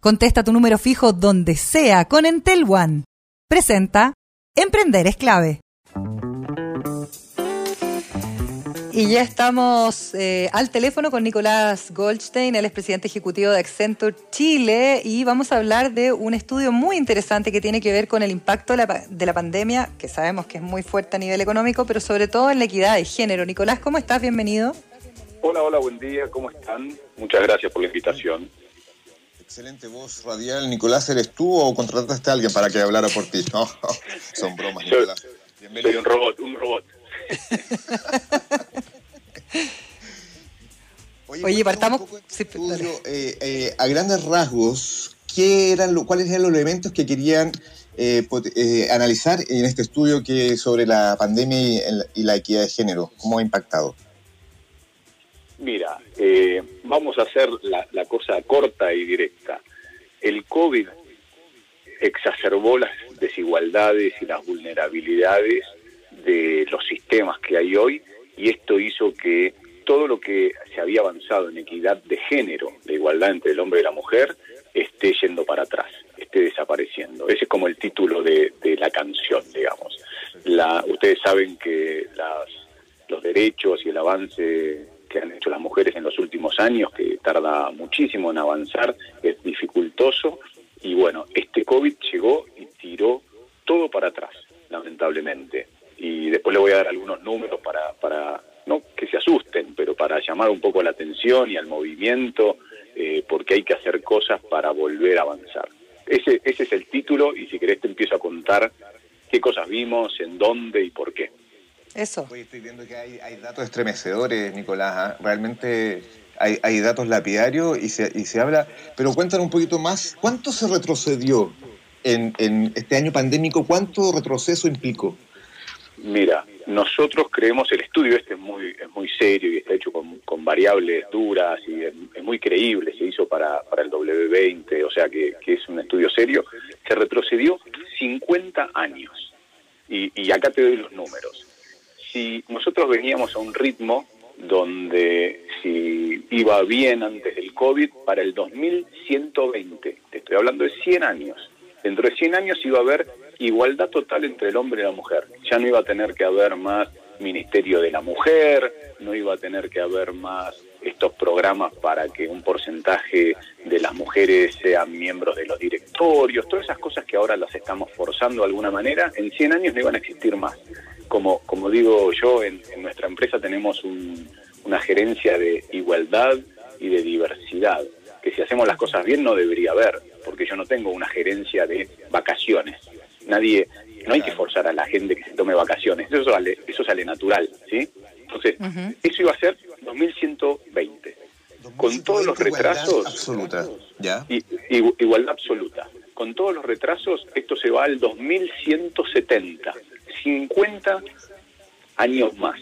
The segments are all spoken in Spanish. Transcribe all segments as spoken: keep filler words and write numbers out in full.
Contesta tu número fijo donde sea con Entel One. Presenta Emprender es clave. Y ya estamos eh, al teléfono con Nicolás Goldstein, él es presidente ejecutivo de Accenture Chile, y vamos a hablar de un estudio muy interesante que tiene que ver con el impacto de la, de la pandemia, que sabemos que es muy fuerte a nivel económico, pero sobre todo en la equidad de género. Nicolás, ¿cómo estás? Bienvenido. Hola, hola, buen día, ¿cómo están? Muchas gracias por la invitación. Excelente voz radial. Nicolás, ¿eres tú o contrataste a alguien para que hablara por ti? No, son bromas, soy, Nicolás. Bienvenido. Soy un robot, un robot. Oye, Oye partamos... Sí, estudio, eh, eh, a grandes rasgos, ¿qué eran lo, ¿cuáles eran los elementos que querían eh, pot, eh, analizar en este estudio que sobre la pandemia y, y la equidad de género? ¿Cómo ha impactado? Mira, eh, vamos a hacer la, la cosa corta y directa. El COVID exacerbó las desigualdades y las vulnerabilidades de los sistemas que hay hoy, y esto hizo que todo lo que se había avanzado en equidad de género, de igualdad entre el hombre y la mujer, esté yendo para atrás, esté desapareciendo. Ese es como el título de, de la canción, digamos. La, ustedes saben que las, los derechos y el avance que han hecho las mujeres en los últimos años, que tarda muchísimo en avanzar, es dificultoso, y bueno, este COVID llegó y tiró todo para atrás, lamentablemente. Y después le voy a dar algunos números para, para no que se asusten, pero para llamar un poco la atención y al movimiento, eh, porque hay que hacer cosas para volver a avanzar. Ese, ese es el título, y si querés te empiezo a contar qué cosas vimos, en dónde y por qué. Eso. Oye, estoy viendo que hay, hay datos estremecedores, Nicolás, ¿eh? Realmente hay, hay datos lapidarios y se, y se habla, pero cuéntanos un poquito más, ¿cuánto se retrocedió en, en este año pandémico? ¿Cuánto retroceso implicó? Mira, nosotros creemos, el estudio este es muy es muy serio y está hecho con, con variables duras y es, es muy creíble, se hizo para, para el doble u veinte, o sea que, que es un estudio serio. Se retrocedió cincuenta años, y, y acá te doy los números. Si nosotros veníamos a un ritmo donde si iba bien antes del COVID, para el dos mil ciento veinte, te estoy hablando de cien años, dentro de cien años iba a haber igualdad total entre el hombre y la mujer. Ya no iba a tener que haber más Ministerio de la Mujer, no iba a tener que haber más estos programas para que un porcentaje de las mujeres sean miembros de los directorios, todas esas cosas que ahora las estamos forzando de alguna manera, en cien años no iban a existir más. Como, como digo yo, en, en nuestra empresa tenemos un, una gerencia de igualdad y de diversidad, que si hacemos las cosas bien no debería haber, porque yo no tengo una gerencia de vacaciones. Nadie, no hay que forzar a la gente que se tome vacaciones, eso sale, eso sale natural, ¿sí? Entonces, uh-huh. Eso iba a ser dos mil ciento veinte. Con todos los retrasos... Igualdad absoluta, ¿ya? Y, y, igualdad absoluta. Con todos los retrasos, esto se va al dos mil ciento setenta. cincuenta años más.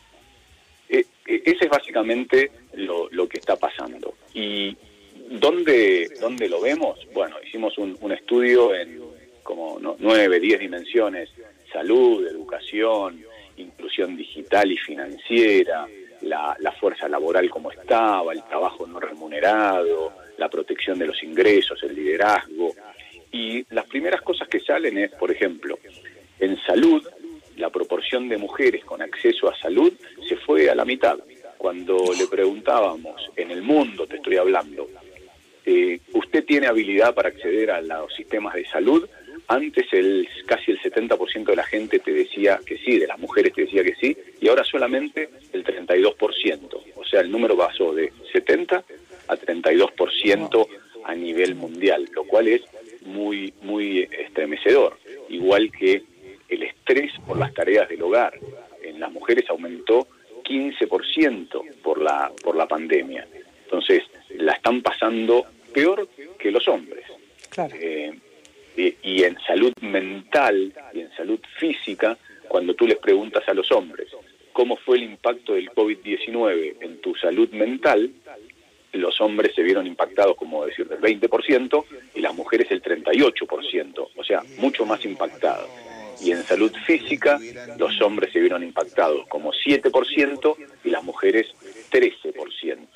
Eh, eh, ese es básicamente lo, lo que está pasando. ¿Y dónde, dónde lo vemos? Bueno, hicimos un, un estudio en como no, nueve, diez dimensiones: salud, educación, inclusión digital y financiera, la, la fuerza laboral como estaba, el trabajo no remunerado, la protección de los ingresos, el liderazgo. Y las primeras cosas que salen es, por ejemplo, en salud, la proporción de mujeres con acceso a salud se fue a la mitad. Cuando le preguntábamos, en el mundo te estoy hablando, eh, ¿usted tiene habilidad para acceder a los sistemas de salud? Antes el casi el setenta por ciento de la gente te decía que sí, de las mujeres te decía que sí, y ahora solamente el treinta y dos por ciento. O sea, el número pasó de setenta a treinta y dos por ciento a nivel mundial, lo cual es muy, muy estremecedor. Igual que el estrés por las tareas del hogar. En las mujeres aumentó quince por ciento por la, por la pandemia. Entonces, la están pasando peor que los hombres. Claro. Eh, y, y en salud mental y en salud física, cuando tú les preguntas a los hombres cómo fue el impacto del COVID diecinueve en tu salud mental, los hombres se vieron impactados, como decir, del veinte por ciento, y las mujeres el treinta y ocho por ciento, o sea, mucho más impactados. Y en salud física, los hombres se vieron impactados como siete por ciento y las mujeres trece por ciento.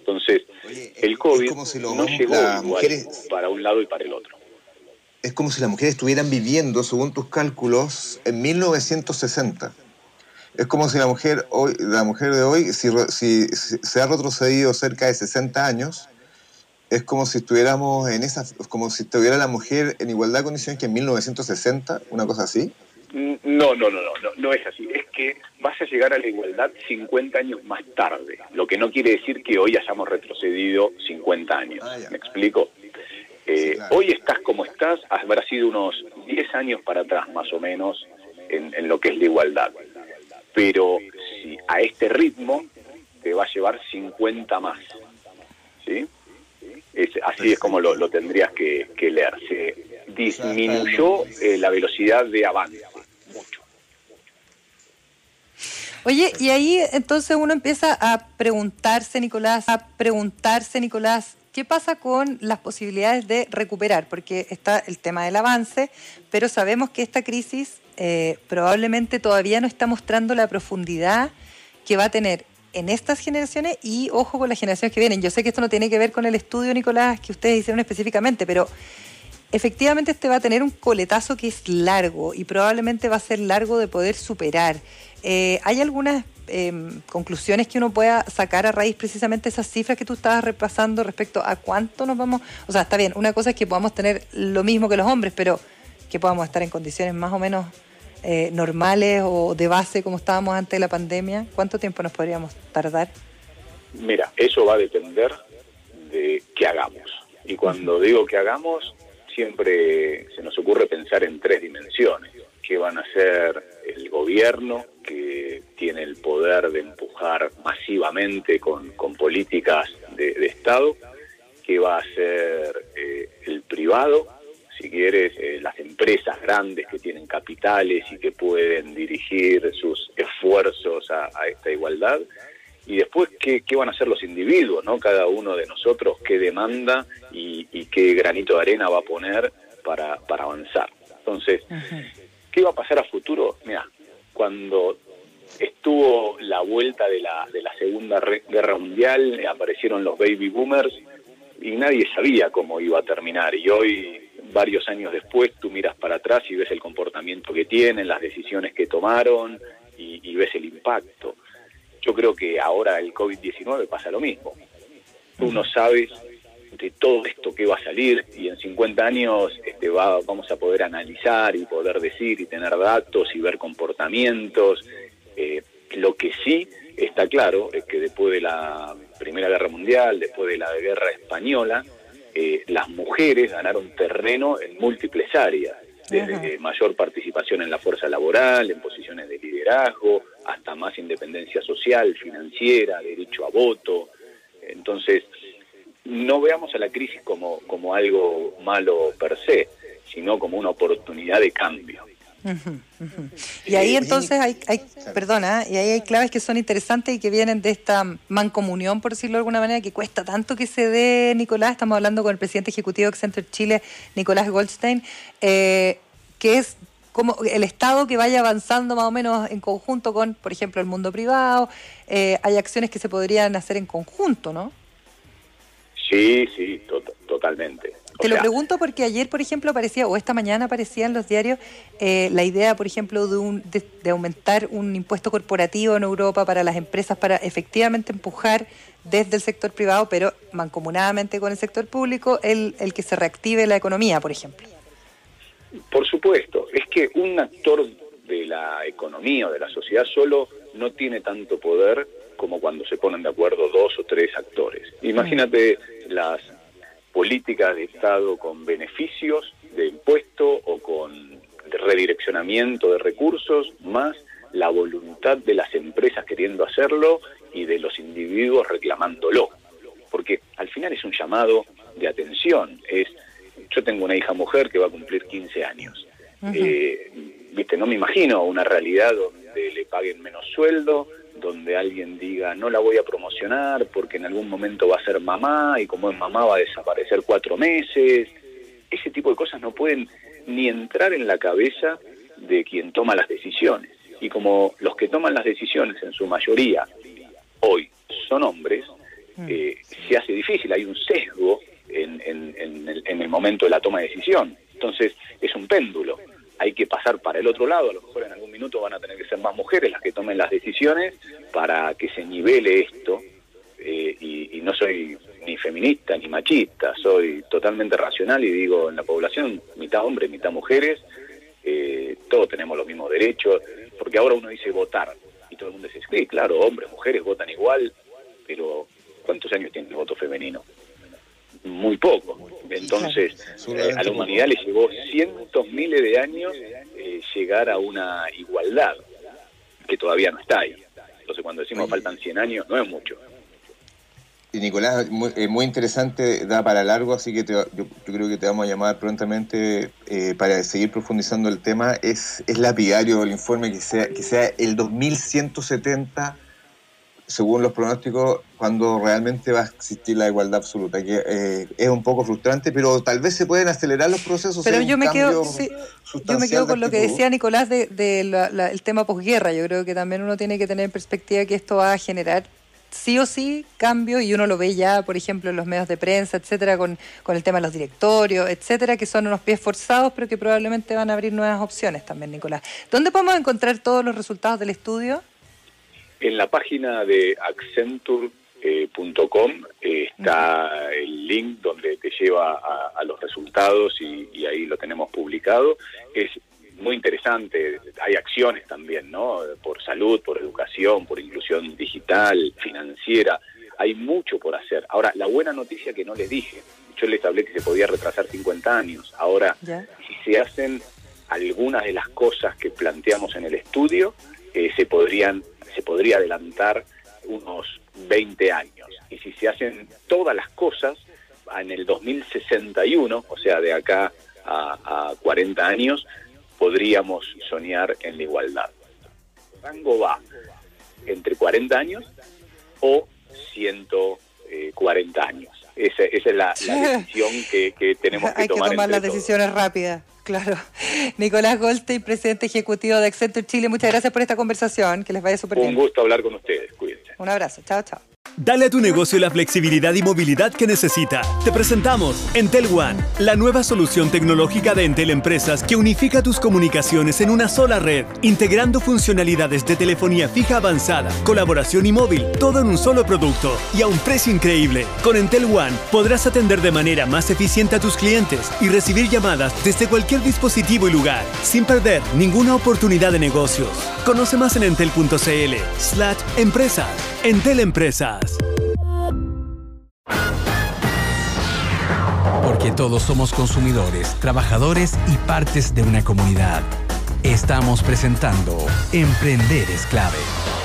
Entonces, Oye, el COVID si lo, no llegó las igual mujeres, para un lado y para el otro. Es como si las mujeres estuvieran viviendo, según tus cálculos, en mil novecientos sesenta. Es como si la mujer hoy, la mujer de hoy, si, si, si se ha retrocedido cerca de sesenta años, es como si estuviéramos en esa, como si estuviera la mujer en igualdad de condiciones que en mil novecientos sesenta, una cosa así. No, no, no, no, no, no es así. Es que vas a llegar a la igualdad cincuenta años más tarde, lo que no quiere decir que hoy hayamos retrocedido cincuenta años. Ah, ya. ¿Me explico? Eh, Sí, claro. Hoy estás como estás, habrá sido unos diez años para atrás más o menos en, en lo que es la igualdad. Pero si a este ritmo te va a llevar cincuenta más, ¿sí? Es, así es como lo, lo tendrías que, que leer. Se disminuyó eh, la velocidad de avance mucho. Oye, y ahí entonces uno empieza a preguntarse, Nicolás, a preguntarse, Nicolás, ¿qué pasa con las posibilidades de recuperar? Porque está el tema del avance, pero sabemos que esta crisis eh, probablemente todavía no está mostrando la profundidad que va a tener en estas generaciones y, ojo, con las generaciones que vienen. Yo sé que esto no tiene que ver con el estudio, Nicolás, que ustedes hicieron específicamente, pero efectivamente este va a tener un coletazo que es largo y probablemente va a ser largo de poder superar. Eh, ¿Hay algunas eh, conclusiones que uno pueda sacar a raíz precisamente de esas cifras que tú estabas repasando respecto a cuánto nos vamos? O sea, está bien, una cosa es que podamos tener lo mismo que los hombres, pero que podamos estar en condiciones más o menos eh, normales o de base como estábamos antes de la pandemia. ¿Cuánto tiempo nos podríamos tardar? Mira, eso va a depender de qué hagamos. Y cuando digo que hagamos, siempre se nos ocurre pensar en tres dimensiones. ¿Qué van a hacer el gobierno, que tiene el poder de empujar masivamente con, con políticas de, de Estado? ¿Qué va a hacer eh, el privado? Si quieres, eh, las empresas grandes que tienen capitales y que pueden dirigir sus esfuerzos a, a esta igualdad. Y después, ¿qué, qué van a hacer los individuos, ¿no? Cada uno de nosotros, qué demanda y, y qué granito de arena va a poner para, para avanzar. Entonces, uh-huh. ¿Qué va a pasar a futuro? Mira, cuando estuvo la vuelta de la, de la Segunda Guerra Mundial, eh, aparecieron los baby boomers y nadie sabía cómo iba a terminar. Y hoy, varios años después, tú miras para atrás y ves el comportamiento que tienen, las decisiones que tomaron y, y ves el impacto. Yo creo que ahora el COVID diecinueve pasa lo mismo. Tú no sabes de todo esto que va a salir y en cincuenta años este, va, vamos a poder analizar y poder decir y tener datos y ver comportamientos. Eh, lo que sí está claro es que después de la Primera Guerra Mundial, después de la Guerra Española, eh, las mujeres ganaron terreno en múltiples áreas, desde mayor participación en la fuerza laboral, en posiciones de liderazgo, hasta más independencia social, financiera, derecho a voto. Entonces, no veamos a la crisis como, como algo malo per se, sino como una oportunidad de cambio. Uh-huh, uh-huh. Y ahí entonces hay, hay perdona, y ahí hay claves que son interesantes y que vienen de esta mancomunión, por decirlo de alguna manera, que cuesta tanto que se dé, Nicolás. Estamos hablando con el presidente ejecutivo de Accenture Chile, Nicolás Goldstein, eh, que es como el Estado que vaya avanzando más o menos en conjunto con, por ejemplo, el mundo privado. Eh, hay acciones que se podrían hacer en conjunto, ¿no? Sí, sí, to- totalmente. O Te sea, lo pregunto porque ayer, por ejemplo, aparecía, o esta mañana aparecía en los diarios, eh, la idea, por ejemplo, de, un, de, de aumentar un impuesto corporativo en Europa para las empresas, para efectivamente empujar desde el sector privado, pero mancomunadamente con el sector público, el, el que se reactive la economía, por ejemplo. Por supuesto, es que un actor de la economía o de la sociedad solo no tiene tanto poder como cuando se ponen de acuerdo dos o tres actores. Imagínate mm. las políticas de Estado con beneficios de impuesto o con redireccionamiento de recursos, más la voluntad de las empresas queriendo hacerlo y de los individuos reclamándolo. Porque al final es un llamado de atención. Es, yo tengo una hija mujer que va a cumplir quince años. Uh-huh. Eh, viste, no me imagino una realidad donde le paguen menos sueldo, donde alguien diga no la voy a promocionar porque en algún momento va a ser mamá y como es mamá va a desaparecer cuatro meses. Ese tipo de cosas no pueden ni entrar en la cabeza de quien toma las decisiones. Y como los que toman las decisiones en su mayoría hoy son hombres, eh, se hace difícil, hay un sesgo en, en, en, el, en el momento de la toma de decisión. Entonces es un péndulo, hay que pasar para el otro lado. A lo mejor en algún minuto van a tener que ser más mujeres las que tomen las decisiones para que se nivele esto. Eh, y, y no soy ni feminista ni machista, soy totalmente racional y digo, en la población mitad hombres, mitad mujeres, eh, todos tenemos los mismos derechos, porque ahora uno dice votar y todo el mundo dice, sí, claro, hombres, mujeres votan igual, pero ¿cuántos años tiene el voto femenino? Muy poco. Entonces, eh, a la humanidad le llevó cientos, miles de años eh, llegar a una igualdad que todavía no está ahí. Entonces, cuando decimos faltan cien años, no es mucho. Y Nicolás, muy, eh, muy interesante, da para largo, así que te, yo, yo creo que te vamos a llamar prontamente eh, para seguir profundizando el tema. Es, es lapidario el informe que sea, que sea el dos mil ciento setenta, según los pronósticos, cuando realmente va a existir la igualdad absoluta, que eh, es un poco frustrante, pero tal vez se pueden acelerar los procesos. Pero yo me, quedo, sí, yo me quedo con lo que decía Nicolás de, de la, la, el tema posguerra. Yo creo que también uno tiene que tener en perspectiva que esto va a generar sí o sí cambio, y uno lo ve ya, por ejemplo, en los medios de prensa, etcétera, con, con el tema de los directorios, etcétera, que son unos pies forzados, pero que probablemente van a abrir nuevas opciones también, Nicolás. ¿Dónde podemos encontrar todos los resultados del estudio? En la página de accenture punto com eh, está uh-huh. el link donde te lleva a, a los resultados y, y ahí lo tenemos publicado. Es muy interesante, hay acciones también, ¿no? Por salud, por educación, por inclusión digital, financiera, hay mucho por hacer. Ahora, la buena noticia que no les dije, yo les hablé que se podía retrasar cincuenta años, ahora, ¿ya? Si se hacen algunas de las cosas que planteamos en el estudio, eh, se podrían, se podría adelantar unos veinte años, y si se hacen todas las cosas, en el dos mil sesenta y uno, o sea, de acá a, a cuarenta años, podríamos soñar en la igualdad. El rango va entre cuarenta años o ciento cuarenta años. Esa, esa es la, la decisión que, que tenemos que Hay tomar. Hay que tomar las todos. decisiones rápidas, claro. Nicolás Goldstein, presidente ejecutivo de Accenture Chile, muchas gracias por esta conversación, que les vaya súper bien. Un gusto hablar con ustedes, cuídense. Un abrazo, chao, chao. Dale a tu negocio la flexibilidad y movilidad que necesita. Te presentamos Entel One, la nueva solución tecnológica de Entel Empresas que unifica tus comunicaciones en una sola red, integrando funcionalidades de telefonía fija avanzada, colaboración y móvil, todo en un solo producto y a un precio increíble. Con Entel One podrás atender de manera más eficiente a tus clientes y recibir llamadas desde cualquier dispositivo y lugar, sin perder ninguna oportunidad de negocios. Conoce más en entel punto cl slash empresas. Entel Empresas. Porque todos somos consumidores, trabajadores y partes de una comunidad. Estamos presentando Emprender es Clave.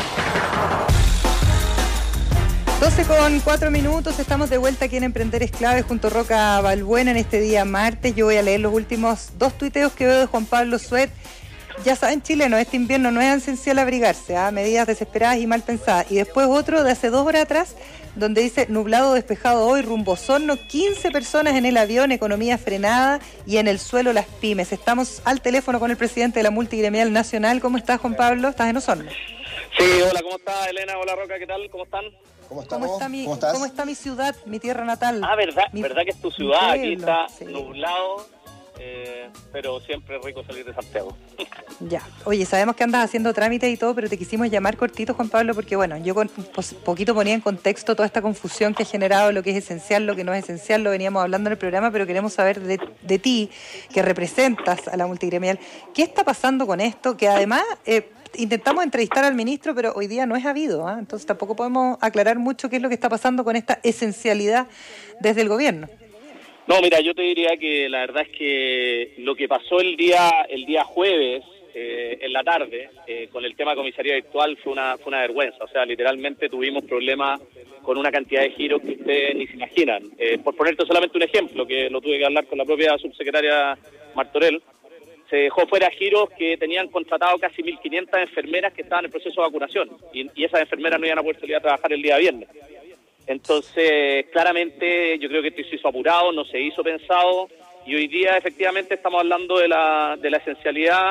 doce con cuatro minutos, estamos de vuelta aquí en Emprender es Clave junto a Roca Balbuena en este día martes. Yo voy a leer los últimos dos tuiteos que veo de Juan Pablo Suet. Ya saben, chilenos, este invierno no es esencial abrigarse, ¿eh? Medidas desesperadas y mal pensadas. Y después otro de hace dos horas atrás, donde dice, nublado despejado hoy, rumbo Osorno, quince personas en el avión, economía frenada y en el suelo las pymes. Estamos al teléfono con el presidente de la Multigremial Nacional. ¿Cómo estás, Juan Pablo? ¿Estás en Osorno? Sí, hola, ¿cómo estás, Elena? Hola, Roca, ¿qué tal? ¿Cómo están? ¿Cómo, ¿Cómo, está mi, ¿Cómo, ¿Cómo está mi ciudad, mi tierra natal? Ah, ¿verdad? Mi, ¿Verdad que es tu ciudad? Aquí está sí. nublado. Eh, pero siempre es rico salir de Santiago. Ya, oye, sabemos que andas haciendo trámites y todo, pero te quisimos llamar cortito, Juan Pablo, porque bueno, yo con pues, poquito ponía en contexto toda esta confusión que ha generado lo que es esencial, lo que no es esencial, lo veníamos hablando en el programa, pero queremos saber de, de ti, que representas a la multigremial, ¿qué está pasando con esto? Que además eh, intentamos entrevistar al ministro, pero hoy día no es habido, ¿eh? Entonces tampoco podemos aclarar mucho qué es lo que está pasando con esta esencialidad desde el gobierno. No, mira, yo te diría que la verdad es que lo que pasó el día el día jueves eh, en la tarde eh, con el tema comisaría virtual fue una fue una vergüenza. O sea, literalmente tuvimos problemas con una cantidad de giros que ustedes ni se imaginan. Eh, por ponerte solamente un ejemplo, que lo tuve que hablar con la propia subsecretaria Martorell, se dejó fuera giros que tenían contratado casi mil quinientas enfermeras que estaban en proceso de vacunación y, y esas enfermeras no iban a poder salir a trabajar el día viernes. Entonces, claramente, yo creo que esto se hizo apurado, no se hizo pensado, y hoy día efectivamente estamos hablando de la de la esencialidad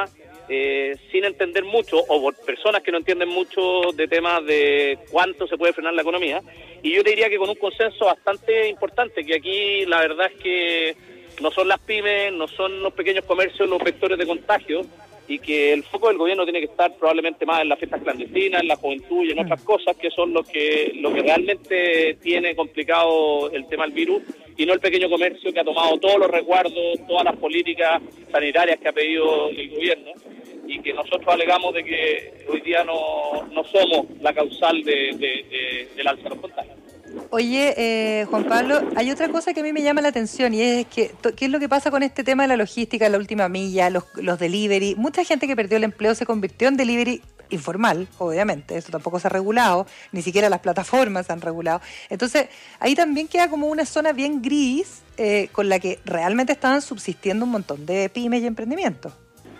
eh, sin entender mucho, o por personas que no entienden mucho de temas de cuánto se puede frenar la economía. Y yo te diría que con un consenso bastante importante, que aquí la verdad es que no son las pymes, no son los pequeños comercios los vectores de contagio, y que el foco del gobierno tiene que estar probablemente más en las fiestas clandestinas, en la juventud y en otras cosas que son lo que lo que realmente tiene complicado el tema del virus, y no el pequeño comercio que ha tomado todos los resguardos, todas las políticas sanitarias que ha pedido el gobierno, y que nosotros alegamos de que hoy día no, no somos la causal de, de, de, del alza de los contagios. Oye, eh, Juan Pablo, hay otra cosa que a mí me llama la atención, y es que ¿qué es lo que pasa con este tema de la logística, la última milla, los, los delivery? Mucha gente que perdió el empleo se convirtió en delivery informal, obviamente, eso tampoco se ha regulado, ni siquiera las plataformas se han regulado. Entonces, ahí también queda como una zona bien gris eh, con la que realmente estaban subsistiendo un montón de pymes y emprendimientos.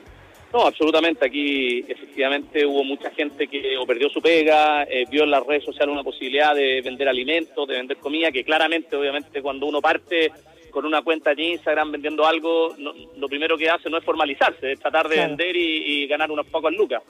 No, absolutamente. Aquí efectivamente hubo mucha gente que o perdió su pega, eh, vio en las redes sociales una posibilidad de vender alimentos, de vender comida, que claramente, obviamente, cuando uno parte con una cuenta de Instagram vendiendo algo, no, lo primero que hace no es formalizarse, es tratar de claro. vender y, y ganar unos pocos lucas.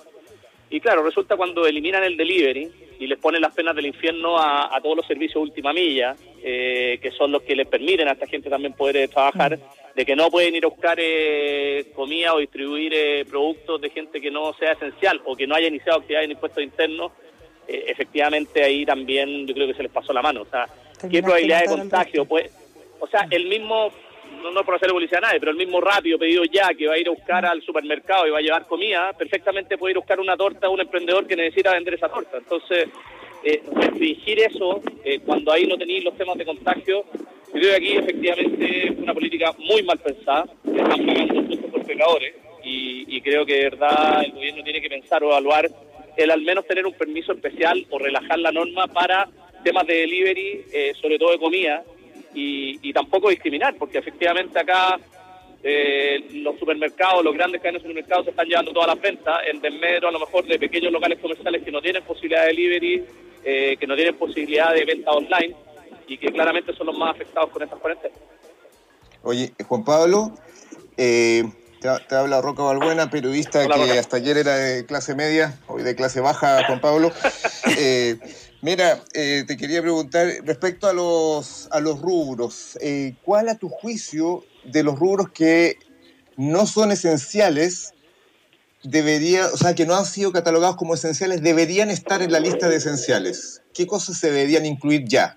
Y claro, resulta cuando eliminan el delivery y les ponen las penas del infierno a, a todos los servicios última milla, eh, que son los que les permiten a esta gente también poder eh, trabajar, mm. de que no pueden ir a buscar eh, comida o distribuir eh, productos de gente que no sea esencial o que no haya iniciado actividades en impuestos internos, eh, efectivamente ahí también yo creo que se les pasó la mano. O sea, ¿qué probabilidad de contagio? Pues, o sea, el mismo... No, no por hacerle publicidad a nadie, pero el mismo Rápido pedido ya que va a ir a buscar al supermercado y va a llevar comida, perfectamente puede ir a buscar una torta a un emprendedor que necesita vender esa torta. Entonces, eh, restringir eso, eh, cuando ahí no tenéis los temas de contagio, yo creo que aquí efectivamente es una política muy mal pensada, que están pagando justos por pecadores, y, y creo que de verdad el gobierno tiene que pensar o evaluar el al menos tener un permiso especial o relajar la norma para temas de delivery, eh, sobre todo de comida, Y, y tampoco discriminar, porque efectivamente acá eh, los supermercados, los grandes cadenas de supermercados se están llevando todas las ventas en desmedro a lo mejor de pequeños locales comerciales que no tienen posibilidad de delivery, eh, que no tienen posibilidad de venta online y que claramente son los más afectados con estas cuarentenas. Oye, Juan Pablo, eh, te, te habla Roca Balbuena, periodista. Hola, que Roca. Hasta ayer era de clase media, hoy de clase baja, Juan Pablo. eh, Mira, eh, te quería preguntar respecto a los a los rubros, eh, ¿cuál a tu juicio de los rubros que no son esenciales debería, o sea, que no han sido catalogados como esenciales, deberían estar en la lista de esenciales? ¿Qué cosas se deberían incluir ya?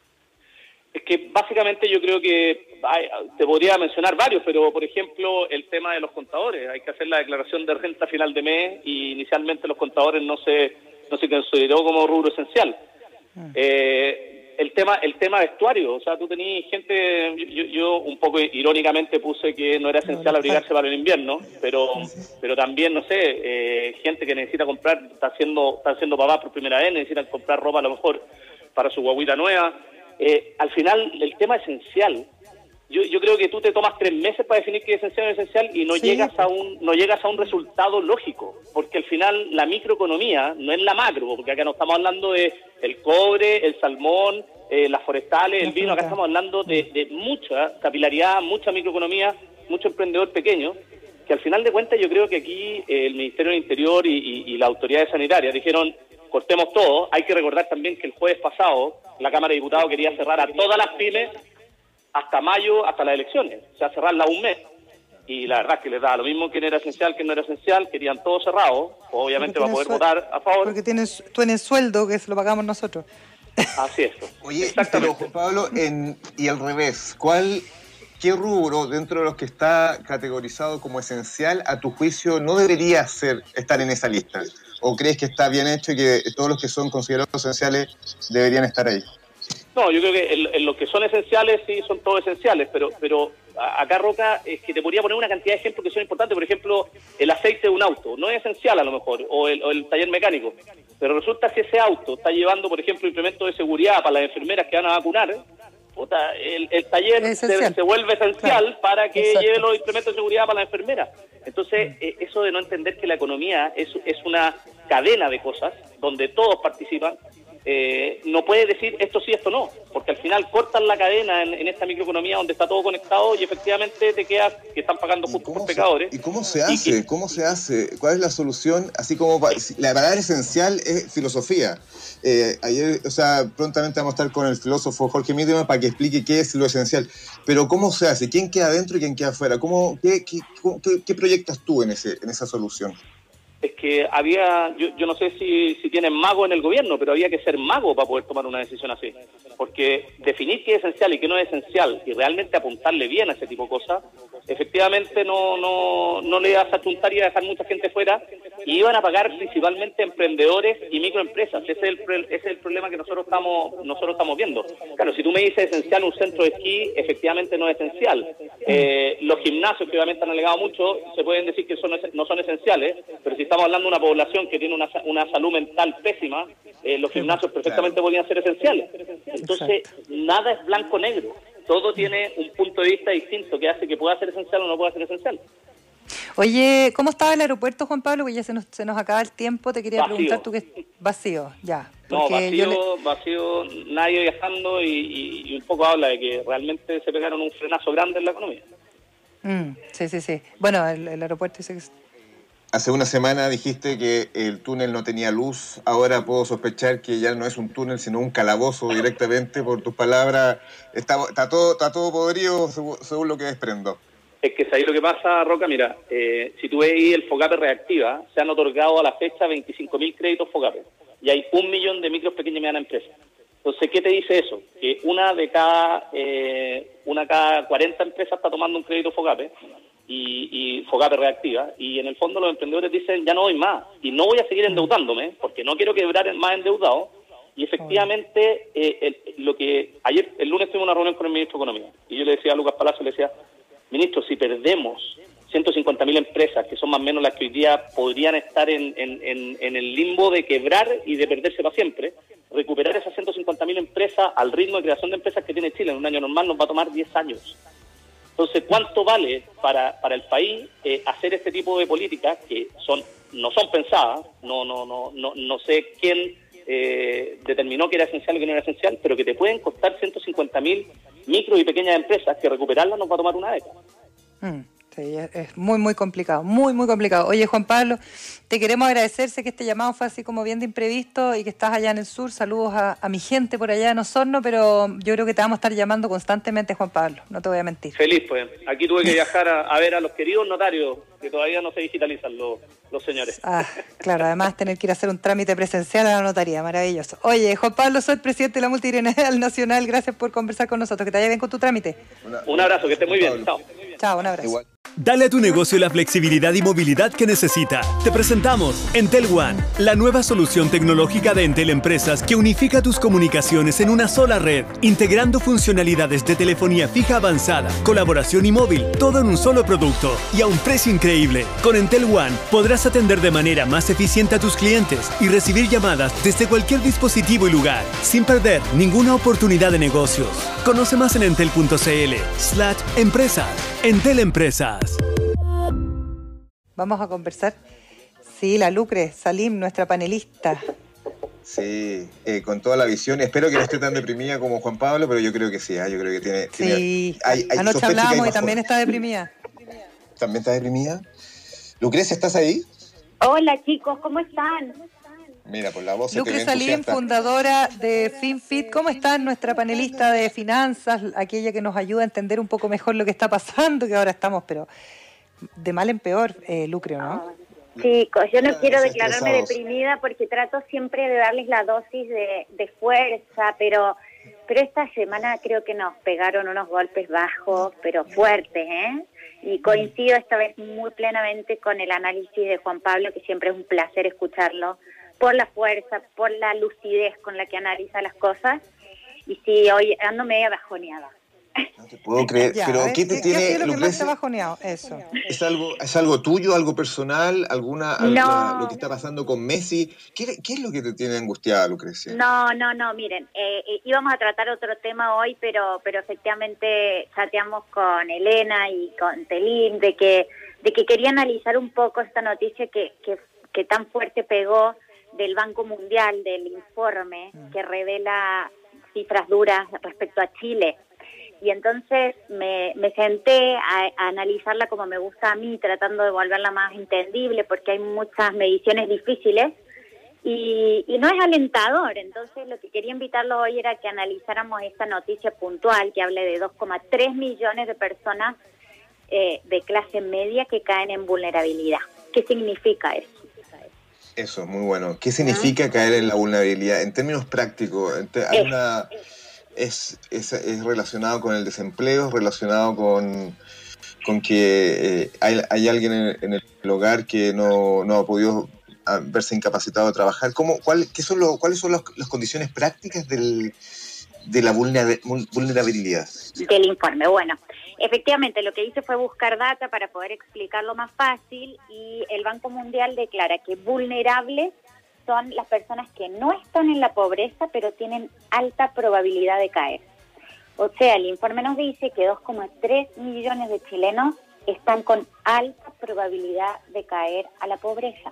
Es que básicamente yo creo que hay, te podría mencionar varios, pero por ejemplo el tema de los contadores, hay que hacer la declaración de renta a final de mes y inicialmente los contadores no se no se consideró como rubro esencial. Mm. Eh, el tema el tema vestuario, o sea, tú tenías gente, yo, yo un poco irónicamente puse que no era esencial abrigarse para el invierno, pero pero también, no sé, eh, gente que necesita comprar, está haciendo, está haciendo papás por primera vez, necesitan comprar ropa a lo mejor para su guaguita nueva. Eh, al final, el tema esencial, yo, yo creo que tú te tomas tres meses para definir qué es esencial o no esencial y no sí. llegas a un no llegas a un resultado lógico, porque al final la microeconomía no es la macro, porque acá no estamos hablando de el cobre, el salmón, eh, las forestales, el vino, acá estamos hablando de, de mucha capilaridad, mucha microeconomía, mucho emprendedor pequeño, que al final de cuentas yo creo que aquí eh, el Ministerio del Interior y, y, y las autoridades sanitarias dijeron cortemos todo. Hay que recordar también que el jueves pasado la Cámara de Diputados quería cerrar a todas las pymes hasta mayo, hasta las elecciones, o sea, cerrarla un mes. Y la verdad es que les daba lo mismo quién era esencial, quién no era esencial, querían todo cerrado, obviamente va a poder votar a favor. Porque tienes, tú tienes sueldo que se lo pagamos nosotros. Así es. Oye, pero Juan Pablo, en, y al revés, ¿cuál, qué rubro dentro de los que está categorizado como esencial, a tu juicio, no debería ser estar en esa lista? ¿O crees que está bien hecho y que todos los que son considerados esenciales deberían estar ahí? No, yo creo que en, en los que son esenciales sí son todos esenciales, pero pero acá, Roca, es que te podría poner una cantidad de ejemplos que son importantes. Por ejemplo, el aceite de un auto no es esencial a lo mejor, o el, o el taller mecánico, pero resulta que ese auto está llevando, por ejemplo, implementos de seguridad para las enfermeras que van a vacunar. Puta, el, el taller se, se vuelve esencial, claro, para que exacto. lleve los implementos de seguridad para las enfermeras. Entonces, eh, eso de no entender que la economía es, es una cadena de cosas donde todos participan, eh, no puede decir esto sí, esto no, porque al final cortan la cadena en, en esta microeconomía donde está todo conectado y efectivamente te quedas que están pagando justos por pecadores. ¿Y cómo se hace? Que, ¿Cómo se hace? ¿Cuál es la solución? Así como la palabra esencial es filosofía. Eh, ayer, o sea, prontamente vamos a estar con el filósofo Jorge Midema para que explique qué es lo esencial. Pero ¿cómo se hace? ¿Quién queda adentro y quién queda afuera? ¿Cómo, qué, qué, qué, qué proyectas tú en, ese, en esa solución? Es que había, yo, yo no sé si, si tienen mago en el gobierno, pero había que ser mago para poder tomar una decisión así. Porque definir qué es esencial y qué no es esencial y realmente apuntarle bien a ese tipo de cosas, efectivamente no no no le ibas a apuntar y a dejar mucha gente fuera y iban a pagar principalmente emprendedores y microempresas. Ese es el, ese es el problema que nosotros estamos nosotros estamos viendo. Claro, si tú me dices esencial un centro de esquí, efectivamente no es esencial. Eh, los gimnasios, que obviamente han alegado mucho, se pueden decir que son, no son esenciales, pero si estamos hablando de una población que tiene una, una salud mental pésima, eh, los gimnasios perfectamente podrían ser esenciales. Entonces, nada es blanco-negro. Todo tiene un punto de vista distinto que hace que pueda ser esencial o no pueda ser esencial. Oye, ¿cómo estaba el aeropuerto, Juan Pablo? Porque ya se nos, se nos acaba el tiempo. Te quería Vacío. preguntar tú que vacío, ya. No, vacío, le... vacío, nadie viajando y, y, y un poco habla de que realmente se pegaron un frenazo grande en la economía. Mm, sí, sí, sí. Bueno, el, el aeropuerto dice que... Hace una semana dijiste que el túnel no tenía luz. Ahora puedo sospechar que ya no es un túnel, sino un calabozo directamente por tus palabras. Está, está, todo, está todo podrido según, según lo que desprendo. Es que ahí lo que pasa, Roca, mira, eh, si tú ves ahí el FOGAPE reactiva, se han otorgado a la fecha veinticinco mil créditos FOGAPE y hay un millón de micros, pequeñas y medianas empresas. Entonces, ¿qué te dice eso? Que una de cada eh, una cada cuarenta empresas está tomando un crédito FOGAPE y, y FOGAPE reactiva, y en el fondo los emprendedores dicen, ya no doy más, y no voy a seguir endeudándome, porque no quiero quebrar más endeudado, y efectivamente, eh, el, lo que ayer, el lunes tuvimos una reunión con el ministro de Economía, y yo le decía a Lucas Palacio, le decía, ministro, si perdemos ciento cincuenta mil empresas, que son más o menos las que hoy día podrían estar en, en, en, en el limbo de quebrar y de perderse para siempre, recuperar esas ciento cincuenta mil empresas al ritmo de creación de empresas que tiene Chile en un año normal nos va a tomar diez años. Entonces, ¿cuánto vale para, para el país eh, hacer este tipo de políticas que son no son pensadas? No no no no no sé quién eh, determinó que era esencial y que no era esencial, pero que te pueden costar ciento cincuenta mil micro y pequeñas empresas, que recuperarlas nos va a tomar una década. Mm. Sí, es muy, muy complicado, muy, muy complicado. Oye, Juan Pablo, te queremos agradecer, sé que este llamado fue así como bien de imprevisto y que estás allá en el sur. Saludos a, a mi gente por allá en Osorno, pero yo creo que te vamos a estar llamando constantemente, Juan Pablo, no te voy a mentir. Feliz, pues. Aquí tuve que viajar a, a ver a los queridos notarios, que todavía no se digitalizan los, los señores. Ah, claro, además tener que ir a hacer un trámite presencial a la notaría, maravilloso. Oye, Juan Pablo, soy presidente de la Multigremial Nacional, gracias por conversar con nosotros, que te vaya bien con tu trámite. Una, un abrazo, que estés muy bien, chao. Chao, un abrazo. Igual. Dale a tu negocio la flexibilidad y movilidad que necesita. Te presentamos Entel One, la nueva solución tecnológica de Entel Empresas que unifica tus comunicaciones en una sola red, integrando funcionalidades de telefonía fija avanzada, colaboración y móvil, todo en un solo producto y a un precio increíble. Con Entel One podrás atender de manera más eficiente a tus clientes y recibir llamadas desde cualquier dispositivo y lugar, sin perder ninguna oportunidad de negocios. Conoce más en entel.cl slash empresas. Entel Empresas. Vamos a conversar. Sí, la Lucre Salim, nuestra panelista. Sí, eh, con toda la visión. Espero que no esté tan deprimida como Juan Pablo, pero yo creo que sí, ¿eh? Yo creo que tiene... Sí, tiene, hay, hay anoche hablamos y también está deprimida. ¿También está deprimida? Lucrecia, ¿estás ahí? Hola chicos, ¿cómo están? Mira, por la voz se Lucre te ve Salim, entusiasta. fundadora de FinFit. ¿Cómo está nuestra panelista de finanzas? Aquella que nos ayuda a entender un poco mejor lo que está pasando, que ahora estamos, pero de mal en peor, eh, Lucre, ¿no? Chicos, yo no quiero Estamos declararme estresados. deprimida porque trato siempre de darles la dosis de, de fuerza, pero pero esta semana creo que nos pegaron unos golpes bajos, pero fuertes, ¿eh? Y coincido esta vez muy plenamente con el análisis de Juan Pablo, que siempre es un placer escucharlo, por la fuerza, por la lucidez con la que analiza las cosas. Y sí, hoy ando media bajoneada. No te puedo creer, Ya, pero a ver, ¿qué te ¿qué, tiene, ¿qué ha sido lo que más te Lucrecia? ha bajoneado? Eso. ¿Es algo, ¿Es algo tuyo, algo personal, alguna No. la- lo que está pasando con Messi? ¿Qué, ¿Qué es lo que te tiene angustiada, Lucrecia? No, no, no, miren, eh, eh, íbamos a tratar otro tema hoy, pero pero efectivamente chateamos con Elena y con Telín de que de que quería analizar un poco esta noticia que, que, que tan fuerte pegó del Banco Mundial, del informe que revela cifras duras respecto a Chile. Y entonces me, me senté a, a analizarla como me gusta a mí, tratando de volverla más entendible, porque hay muchas mediciones difíciles y, y no es alentador. Entonces lo que quería invitarlos hoy era que analizáramos esta noticia puntual que habla de dos coma tres millones de personas eh, de clase media que caen en vulnerabilidad. ¿Qué significa eso? Eso es muy bueno. ¿Qué significa caer en la vulnerabilidad? En términos prácticos, hay una... Es, es, es relacionado con el desempleo, es relacionado con, con que eh, hay, hay alguien en, en el hogar que no, no ha podido verse incapacitado de trabajar. ¿Cómo, cuál, qué son lo, ¿Cuáles son los, las condiciones prácticas del, de la vulnerabilidad? Del informe. Bueno, efectivamente lo que hice fue buscar data para poder explicarlo más fácil y el Banco Mundial declara que vulnerables son las personas que no están en la pobreza, pero tienen alta probabilidad de caer. O sea, el informe nos dice que dos coma tres millones de chilenos están con alta probabilidad de caer a la pobreza.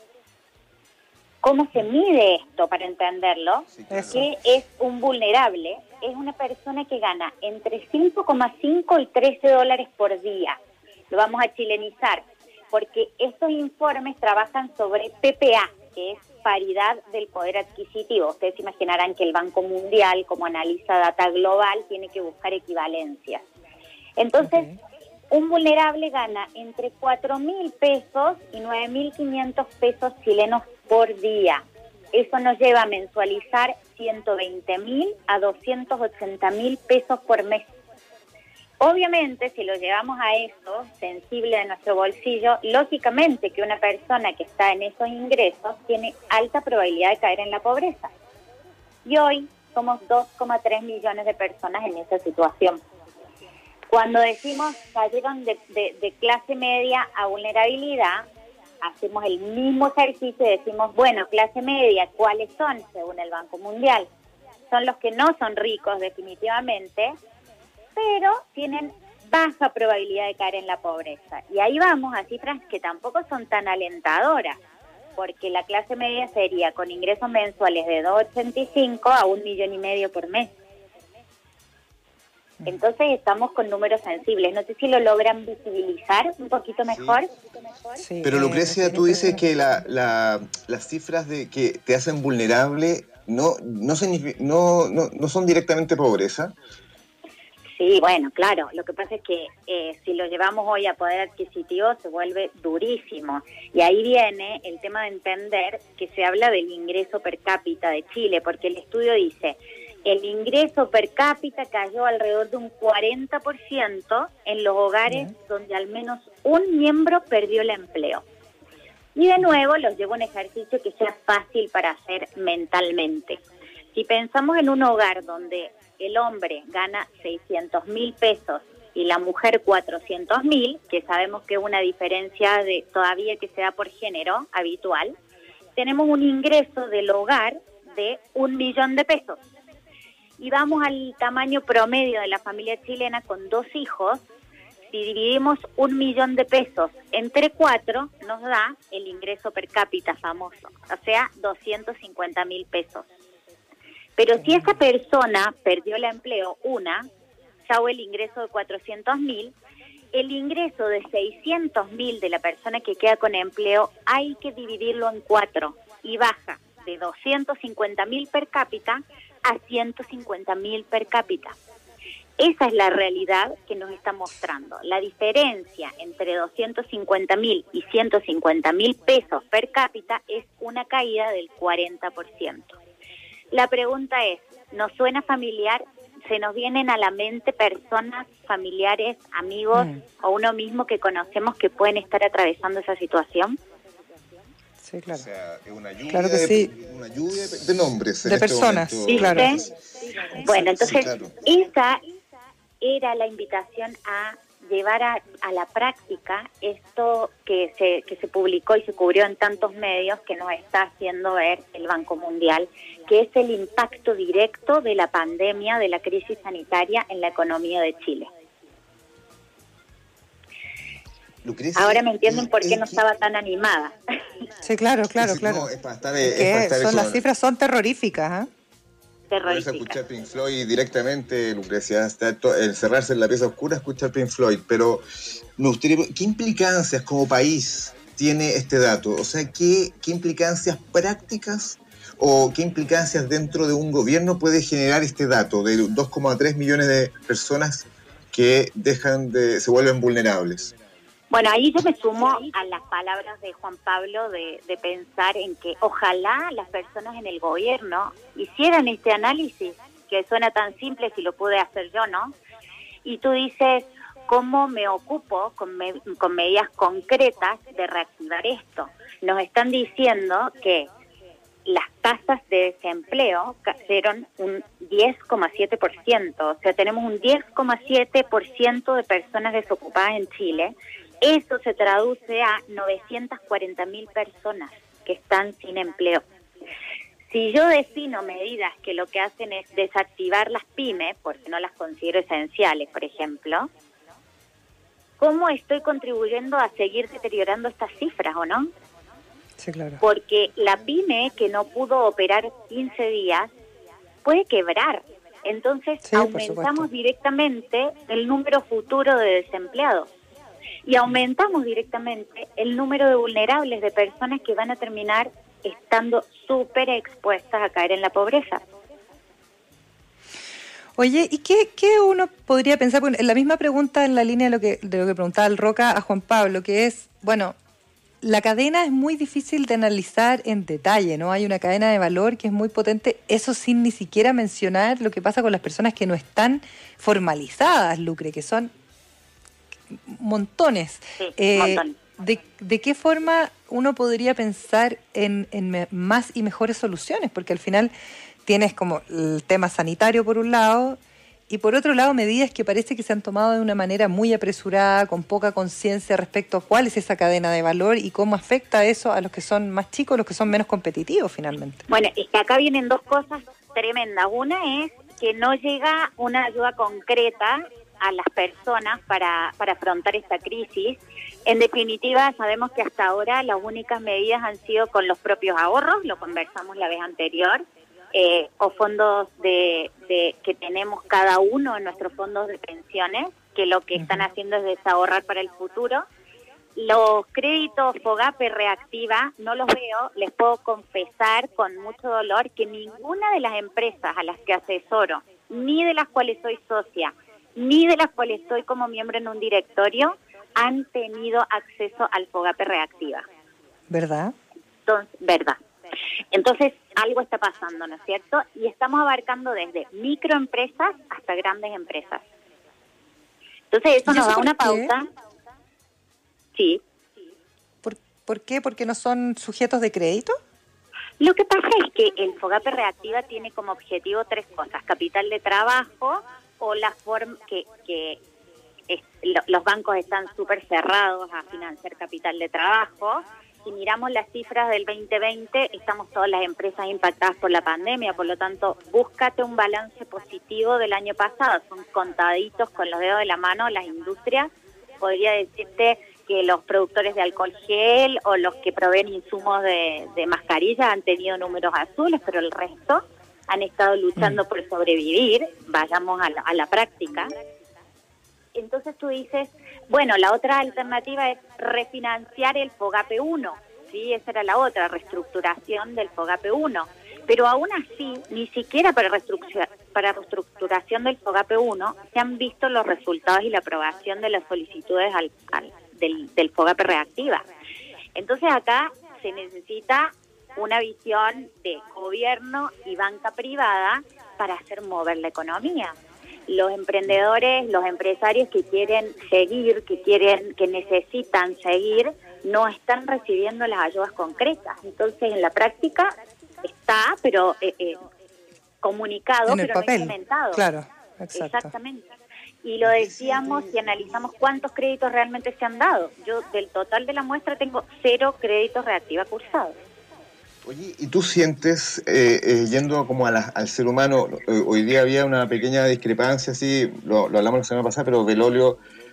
¿Cómo se mide esto para entenderlo? Sí, claro. ¿Qué es un vulnerable? Es una persona que gana entre cinco coma cinco y trece dólares por día. Lo vamos a chilenizar, porque estos informes trabajan sobre P P A, que es paridad del poder adquisitivo. Ustedes imaginarán que el Banco Mundial, como analiza data global, tiene que buscar equivalencias. Entonces, okay. Un vulnerable gana entre cuatro mil pesos y nueve mil quinientos pesos chilenos por día. Eso nos lleva a mensualizar ciento veinte mil a doscientos ochenta mil pesos por mes. Obviamente, si lo llevamos a eso, sensible de nuestro bolsillo, lógicamente que una persona que está en esos ingresos tiene alta probabilidad de caer en la pobreza. Y hoy somos dos coma tres millones de personas en esa situación. Cuando decimos cayeron de, de, de clase media a vulnerabilidad, hacemos el mismo ejercicio y decimos, bueno, clase media, ¿cuáles son? Según el Banco Mundial. Son los que no son ricos definitivamente, pero tienen baja probabilidad de caer en la pobreza. Y ahí vamos a cifras que tampoco son tan alentadoras, porque la clase media sería con ingresos mensuales de dos coma ochenta y cinco a un millón y medio por mes. Entonces estamos con números sensibles. No sé si lo logran visibilizar un poquito mejor. Sí. Sí. Pero Lucrecia, tú dices que la, la, las cifras de que te hacen vulnerable no, no, no, no, no son directamente pobreza. Sí, bueno, claro. Lo que pasa es que eh, si lo llevamos hoy a poder adquisitivo se vuelve durísimo. Y ahí viene el tema de entender que se habla del ingreso per cápita de Chile, porque el estudio dice, el ingreso per cápita cayó alrededor de un cuarenta por ciento en los hogares uh-huh. donde al menos un miembro perdió el empleo. Y de nuevo los llevo a un ejercicio que sea fácil para hacer mentalmente. Si pensamos en un hogar donde el hombre gana seiscientos mil pesos y la mujer cuatrocientos mil, que sabemos que es una diferencia de todavía que se da por género habitual, tenemos un ingreso del hogar de un millón de pesos. Y vamos al tamaño promedio de la familia chilena con dos hijos, si dividimos un millón de pesos entre cuatro, nos da el ingreso per cápita famoso, o sea, doscientos cincuenta mil pesos. Pero si esa persona perdió el empleo, una, ya o el ingreso de cuatrocientos mil, el ingreso de seiscientos mil de la persona que queda con empleo hay que dividirlo en cuatro y baja de doscientos cincuenta mil per cápita a ciento cincuenta mil per cápita. Esa es la realidad que nos está mostrando. La diferencia entre doscientos cincuenta mil y ciento cincuenta mil pesos per cápita es una caída del cuarenta por ciento. La pregunta es, ¿nos suena familiar? ¿Se nos vienen a la mente personas, familiares, amigos mm. o uno mismo que conocemos que pueden estar atravesando esa situación? Sí, claro. O sea, es una lluvia, claro que de, sí. una lluvia de, de nombres. De en personas, este sí, claro. Bueno, entonces, sí, claro. esa era la invitación a llevar a, a la práctica esto que se, que se publicó y se cubrió en tantos medios que nos está haciendo ver el Banco Mundial, que es el impacto directo de la pandemia, de la crisis sanitaria en la economía de Chile. Lucrecia, ahora me entienden por qué no ¿qué? estaba tan animada. Sí, claro, claro, Sí, claro. no, es para estar, Es es que para estar son, eso, las cifras son terroríficas, ¿eh? ponerse a Terrorífica. escuchar Pink Floyd directamente, Lucrecia, hasta to- encerrarse en la pieza oscura, escuchar Pink Floyd, pero me gustaría, ¿qué implicancias como país tiene este dato? O sea, ¿qué, qué implicancias prácticas o qué implicancias dentro de un gobierno puede generar este dato de dos coma tres millones de personas que dejan de, se vuelven vulnerables? Bueno, ahí yo me sumo a las palabras de Juan Pablo de, de pensar en que ojalá las personas en el gobierno hicieran este análisis, que suena tan simple si lo pude hacer yo, ¿no? Y tú dices, ¿cómo me ocupo con, me, con medidas concretas de reactivar esto? Nos están diciendo que las tasas de desempleo cayeron un diez coma siete por ciento, o sea, tenemos un diez coma siete por ciento de personas desocupadas en Chile. Eso se traduce a novecientas cuarenta mil personas que están sin empleo. Si yo defino medidas que lo que hacen es desactivar las pymes, porque no las considero esenciales, por ejemplo, ¿cómo estoy contribuyendo a seguir deteriorando estas cifras, o no? Sí, claro. Porque la pyme que no pudo operar quince días puede quebrar. Entonces Sí, por aumentamos supuesto. directamente el número futuro de desempleados. Y aumentamos directamente el número de vulnerables, de personas que van a terminar estando súper expuestas a caer en la pobreza. Oye, ¿y qué, qué uno podría pensar? Porque la misma pregunta en la línea de lo que, de lo que preguntaba el Roca a Juan Pablo, que es, bueno, la cadena es muy difícil de analizar en detalle, ¿no? Hay una cadena de valor que es muy potente, eso sin ni siquiera mencionar lo que pasa con las personas que no están formalizadas, Lucre, que son montones. Sí, Eh, montones. de, ¿De qué forma uno podría pensar en, en me- más y mejores soluciones? Porque al final tienes como el tema sanitario por un lado y por otro lado medidas que parece que se han tomado de una manera muy apresurada, con poca conciencia respecto a cuál es esa cadena de valor y cómo afecta eso a los que son más chicos, los que son menos competitivos finalmente. Bueno, es que acá vienen dos cosas tremendas. Una es que no llega una ayuda concreta a las personas para, para afrontar esta crisis. En definitiva, sabemos que hasta ahora las únicas medidas han sido con los propios ahorros, lo conversamos la vez anterior, eh, o fondos de, de que tenemos cada uno en nuestros fondos de pensiones, que lo que están haciendo es desahorrar para el futuro. Los créditos FOGAPE Reactiva no los veo, les puedo confesar con mucho dolor que ninguna de las empresas a las que asesoro, ni de las cuales soy socia, ni de las cuales estoy como miembro en un directorio, han tenido acceso al FOGAPE Reactiva. ¿Verdad? Entonces, verdad. Entonces, algo está pasando, ¿no es cierto? Y estamos abarcando desde microempresas hasta grandes empresas. Entonces, eso ¿Y nos eso da por una qué? pauta. Sí. ¿Por, ¿Por qué? ¿Porque no son sujetos de crédito? Lo que pasa es que el FOGAPE Reactiva tiene como objetivo tres cosas: capital de trabajo, o la forma que, que es, lo, los bancos están súper cerrados a financiar capital de trabajo. Si miramos las cifras del veinte veinte, estamos todas las empresas impactadas por la pandemia, por lo tanto, búscate un balance positivo del año pasado. Son contaditos con los dedos de la mano las industrias. Podría decirte que los productores de alcohol gel o los que proveen insumos de, de mascarillas han tenido números azules, pero el resto han estado luchando por sobrevivir. Vayamos a la, a la práctica. Entonces tú dices, bueno, la otra alternativa es refinanciar el FOGAPE uno, ¿sí? Esa era la otra, reestructuración del FOGAPE uno. Pero aún así, ni siquiera para, reestructura, para reestructuración del FOGAPE uno se han visto los resultados y la aprobación de las solicitudes al, al, del, del FOGAPE Reactiva. Entonces acá se necesita una visión de gobierno y banca privada para hacer mover la economía. Los emprendedores, los empresarios que quieren seguir, que quieren, que necesitan seguir, no están recibiendo las ayudas concretas. Entonces, en la práctica está, pero eh, eh, comunicado, En el pero papel, no implementado. claro, exacto. Exactamente. Y lo decíamos y analizamos cuántos créditos realmente se han dado. Yo, del total de la muestra, tengo cero créditos Reactiva cursados. Oye, ¿y tú sientes, eh, eh, yendo como a la, al ser humano, eh, hoy día había una pequeña discrepancia, así, lo, lo hablamos la semana pasada, pero Belolio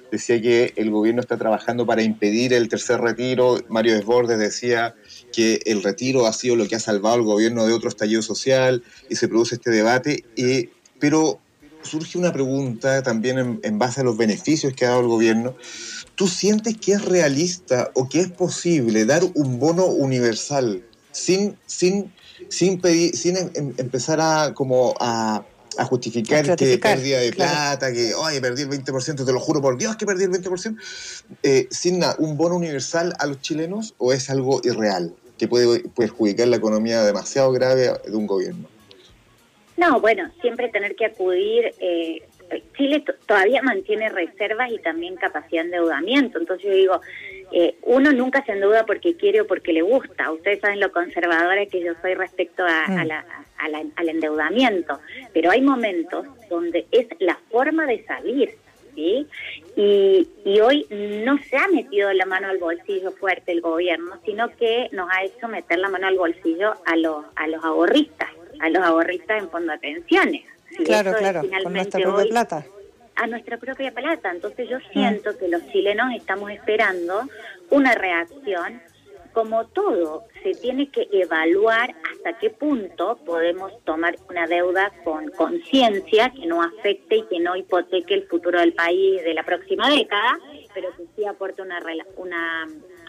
decía que el gobierno está trabajando para impedir el tercer retiro. Mario Desbordes decía que el retiro ha sido lo que ha salvado al gobierno de otro estallido social, y se produce este debate. Eh, pero surge una pregunta también en, en base a los beneficios que ha dado el gobierno. ¿Tú sientes que es realista o que es posible dar un bono universal sin, sin, sin, pedir, sin em, empezar a, como a, a justificar que pérdida de plata, claro, que oye, perdí el veinte por ciento, te lo juro por Dios que perdí el veinte por ciento, eh, sin nada, un bono universal a los chilenos, o es algo irreal que puede perjudicar la economía demasiado grave de un gobierno? No, bueno, siempre tener que acudir... Eh, Chile t- todavía mantiene reservas y también capacidad de endeudamiento. Entonces yo digo, eh, uno nunca se endeuda porque quiere o porque le gusta. Ustedes saben lo conservadora que yo soy respecto a, mm. a la, a la, al endeudamiento. Pero hay momentos donde es la forma de salir, ¿sí? Y, y hoy no se ha metido la mano al bolsillo fuerte el gobierno, sino que nos ha hecho meter la mano al bolsillo a los, a los ahorristas, a los ahorristas en fondo de pensiones. Sí, claro, claro, con nuestra propia plata. A nuestra propia plata. Entonces yo siento mm. que los chilenos estamos esperando una reacción. Como todo, se tiene que evaluar hasta qué punto podemos tomar una deuda con conciencia que no afecte y que no hipoteque el futuro del país de la próxima década, pero que sí aporte una una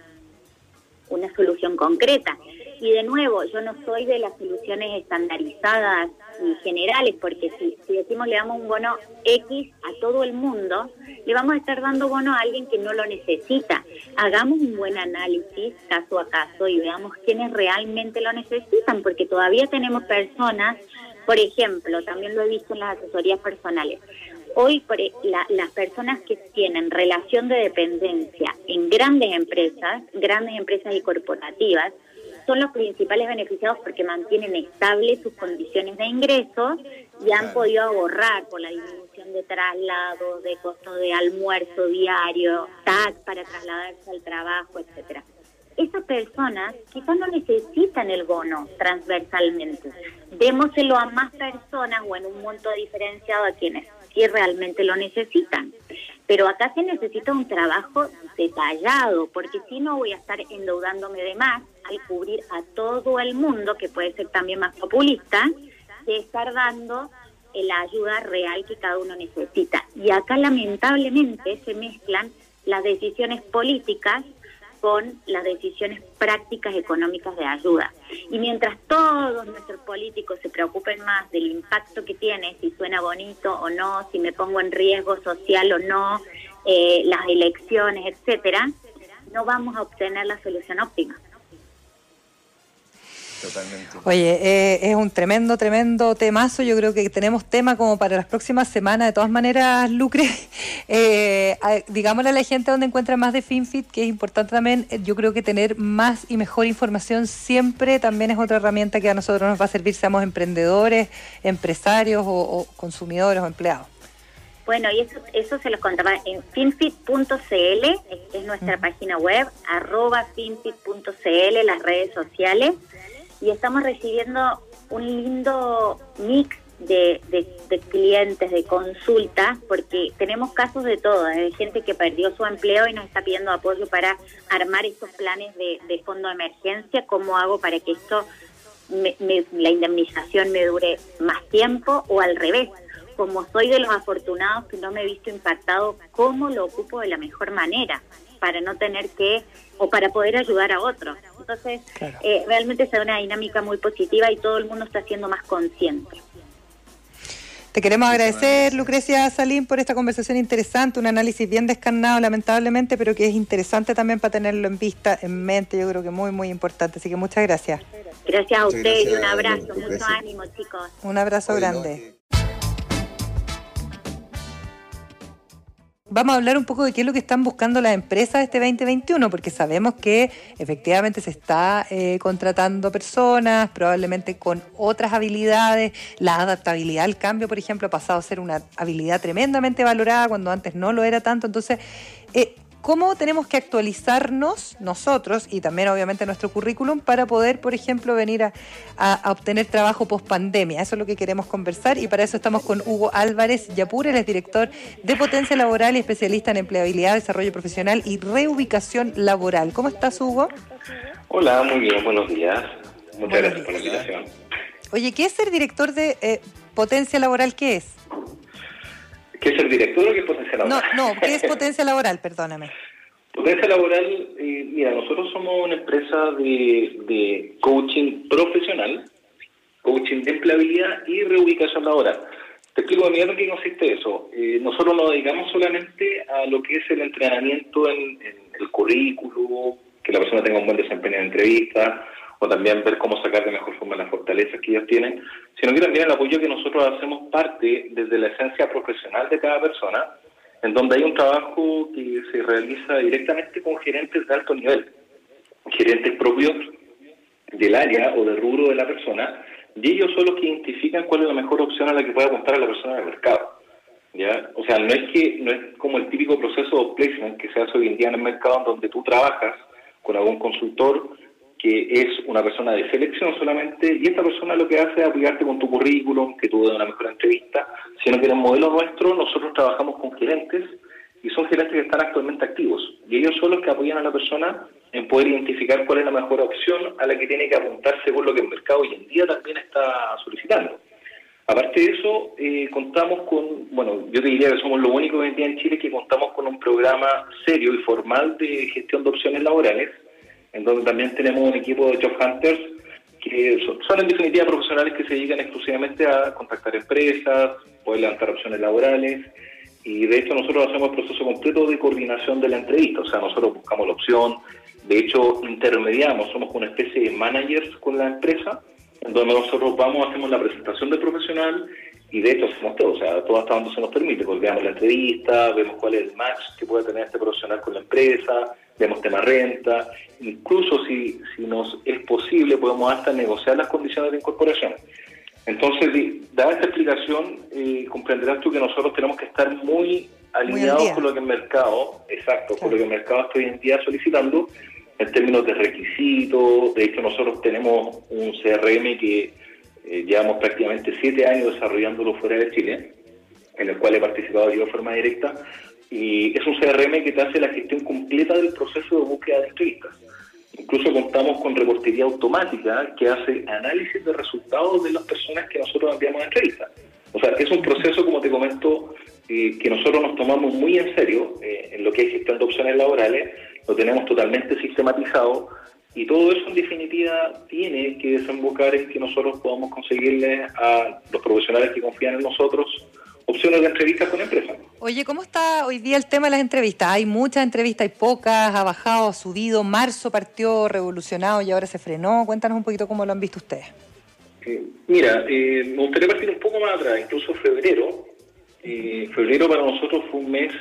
una solución concreta. Y de nuevo, yo no soy de las soluciones estandarizadas y generales, porque si, si decimos le damos un bono X a todo el mundo, le vamos a estar dando bono a alguien que no lo necesita. Hagamos un buen análisis caso a caso y veamos quiénes realmente lo necesitan, porque todavía tenemos personas, por ejemplo, también lo he visto en las asesorías personales, hoy por la, las personas que tienen relación de dependencia en grandes empresas, grandes empresas y corporativas, son los principales beneficiados porque mantienen estables sus condiciones de ingreso y han podido ahorrar por la disminución de traslados, de costos de almuerzo diario, tax para trasladarse al trabajo, etcétera. Esas personas quizás no necesitan el bono transversalmente. Démoselo a más personas o en un monto diferenciado a quienes sí realmente lo necesitan. Pero acá se necesita un trabajo detallado, porque si no voy a estar endeudándome de más al cubrir a todo el mundo, que puede ser también más populista, de estar dando la ayuda real que cada uno necesita. Y acá lamentablemente se mezclan las decisiones políticas con las decisiones prácticas económicas de ayuda. Y mientras todos nuestros políticos se preocupen más del impacto que tiene, si suena bonito o no, si me pongo en riesgo social o no, eh, las elecciones, etcétera, no vamos a obtener la solución óptima. Totalmente. Oye, eh, es un tremendo, tremendo temazo. Yo creo que tenemos tema como para las próximas semanas. De todas maneras, Lucre, eh, digámosle a la gente dónde encuentra más de FinFit, que es importante también. Yo creo que tener más y mejor información siempre también es otra herramienta que a nosotros nos va a servir, seamos emprendedores, empresarios o, o consumidores o empleados. Bueno, y eso, eso se los contaba en finfit punto c l, es nuestra uh-huh. página web, arroba finfit punto c l, las redes sociales. Y estamos recibiendo un lindo mix de, de, de clientes, de consultas, porque tenemos casos de todo, de gente que perdió su empleo y nos está pidiendo apoyo para armar estos planes de, de fondo de emergencia. ¿Cómo hago para que esto, me, me, la indemnización me dure más tiempo? O al revés, como soy de los afortunados que no me he visto impactado, ¿cómo lo ocupo de la mejor manera? Para no tener que, o para poder ayudar a otros. Entonces, claro. eh, realmente es una dinámica muy positiva y todo el mundo está siendo más consciente. Te queremos agradecer, Lucrecia Salín, por esta conversación interesante, un análisis bien descarnado, lamentablemente, pero que es interesante también para tenerlo en vista, en mente, yo creo que muy, muy importante. Así que muchas gracias. Gracias a ustedes y un abrazo, mucho ánimo, chicos. Un abrazo Hoy grande. No, Vamos a hablar un poco de qué es lo que están buscando las empresas este veinte veintiuno, porque sabemos que efectivamente se está eh, contratando personas, probablemente con otras habilidades. La adaptabilidad al cambio, por ejemplo, ha pasado a ser una habilidad tremendamente valorada cuando antes no lo era tanto. Entonces, eh, ¿cómo tenemos que actualizarnos nosotros y también obviamente nuestro currículum para poder, por ejemplo, venir a, a, a obtener trabajo post pandemia? Eso es lo que queremos conversar y para eso estamos con Hugo Álvarez Yapur, él es director de Potencia Laboral y especialista en empleabilidad, desarrollo profesional y reubicación laboral. ¿Cómo estás, Hugo? Hola, muy bien, buenos días. Muchas Buenos gracias días. por la invitación. Oye, ¿qué es ser director de eh, Potencia Laboral? ¿Qué es? ¿Qué es el director o qué es Potencia Laboral? No, no, ¿qué es Potencia Laboral? Perdóname. Potencia Laboral, eh, mira, nosotros somos una empresa de, de coaching profesional, coaching de empleabilidad y reubicación laboral. Te explico bien en qué consiste eso. Eh, nosotros nos dedicamos solamente a lo que es el entrenamiento en, en el currículum, que la persona tenga un buen desempeño en entrevistas, o también ver cómo sacar de mejor forma las fortalezas que ellos tienen, sino que también el apoyo que nosotros hacemos parte desde la esencia profesional de cada persona, en donde hay un trabajo que se realiza directamente con gerentes de alto nivel, gerentes propios del área o del rubro de la persona, y ellos son los que identifican cuál es la mejor opción a la que puede apuntar a la persona del mercado. ¿Ya? O sea, no es que no es como el típico proceso de placement que se hace hoy en día en el mercado, en donde tú trabajas con algún consultor que es una persona de selección solamente, y esta persona lo que hace es apoyarte con tu currículum, que tú des una mejor entrevista, sino que en el modelo nuestro nosotros trabajamos con gerentes, y son gerentes que están actualmente activos, y ellos son los que apoyan a la persona en poder identificar cuál es la mejor opción a la que tiene que apuntar según lo que el mercado hoy en día también está solicitando. Aparte de eso, eh, contamos con, bueno, yo te diría que somos lo único hoy en día en Chile que contamos con un programa serio y formal de gestión de opciones laborales, en donde también tenemos un equipo de job hunters que son, son en definitiva profesionales que se dedican exclusivamente a contactar empresas, poder levantar opciones laborales, y de hecho nosotros hacemos el proceso completo de coordinación de la entrevista, o sea, nosotros buscamos la opción, de hecho intermediamos, somos una especie de managers con la empresa, en donde nosotros vamos, hacemos la presentación del profesional, y de hecho hacemos todo, o sea, todo hasta donde se nos permite, porque veamos la entrevista, vemos cuál es el match que puede tener este profesional con la empresa, vemos tema renta, incluso si, si nos es posible podemos hasta negociar las condiciones de incorporación. Entonces, dada esta explicación, eh, comprenderás tú que nosotros tenemos que estar muy alineados muy con lo que el mercado, exacto, claro. con lo que el mercado está hoy en día solicitando, en términos de requisitos. De hecho, nosotros tenemos un C R M que eh, llevamos prácticamente siete años desarrollándolo fuera de Chile, en el cual he participado yo de forma directa, y es un C R M que te hace la gestión completa del proceso de búsqueda de entrevistas. Incluso contamos con reportería automática que hace análisis de resultados de las personas que nosotros enviamos a entrevistas. O sea, es un proceso, como te comento, eh, que nosotros nos tomamos muy en serio eh, en lo que es gestión de opciones laborales, lo tenemos totalmente sistematizado, y todo eso en definitiva tiene que desembocar en que nosotros podamos conseguirle a los profesionales que confían en nosotros opciones de entrevistas con empresas. Oye, ¿cómo está hoy día el tema de las entrevistas? Hay muchas entrevistas, hay pocas, ha bajado, ha subido, marzo partió revolucionado y ahora se frenó. Cuéntanos un poquito cómo lo han visto ustedes. Eh, mira, eh, me gustaría partir un poco más atrás, incluso febrero. Eh, febrero para nosotros fue un mes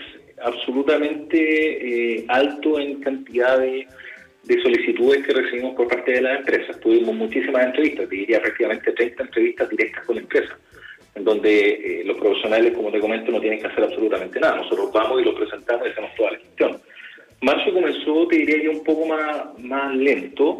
absolutamente eh, alto en cantidad de, de solicitudes que recibimos por parte de las empresas. Tuvimos muchísimas entrevistas, te diría prácticamente treinta entrevistas directas con empresas, en donde eh, los profesionales, como te comento, no tienen que hacer absolutamente nada. Nosotros vamos y lo presentamos y hacemos toda la gestión. Marzo comenzó, te diría yo, un poco más, más lento,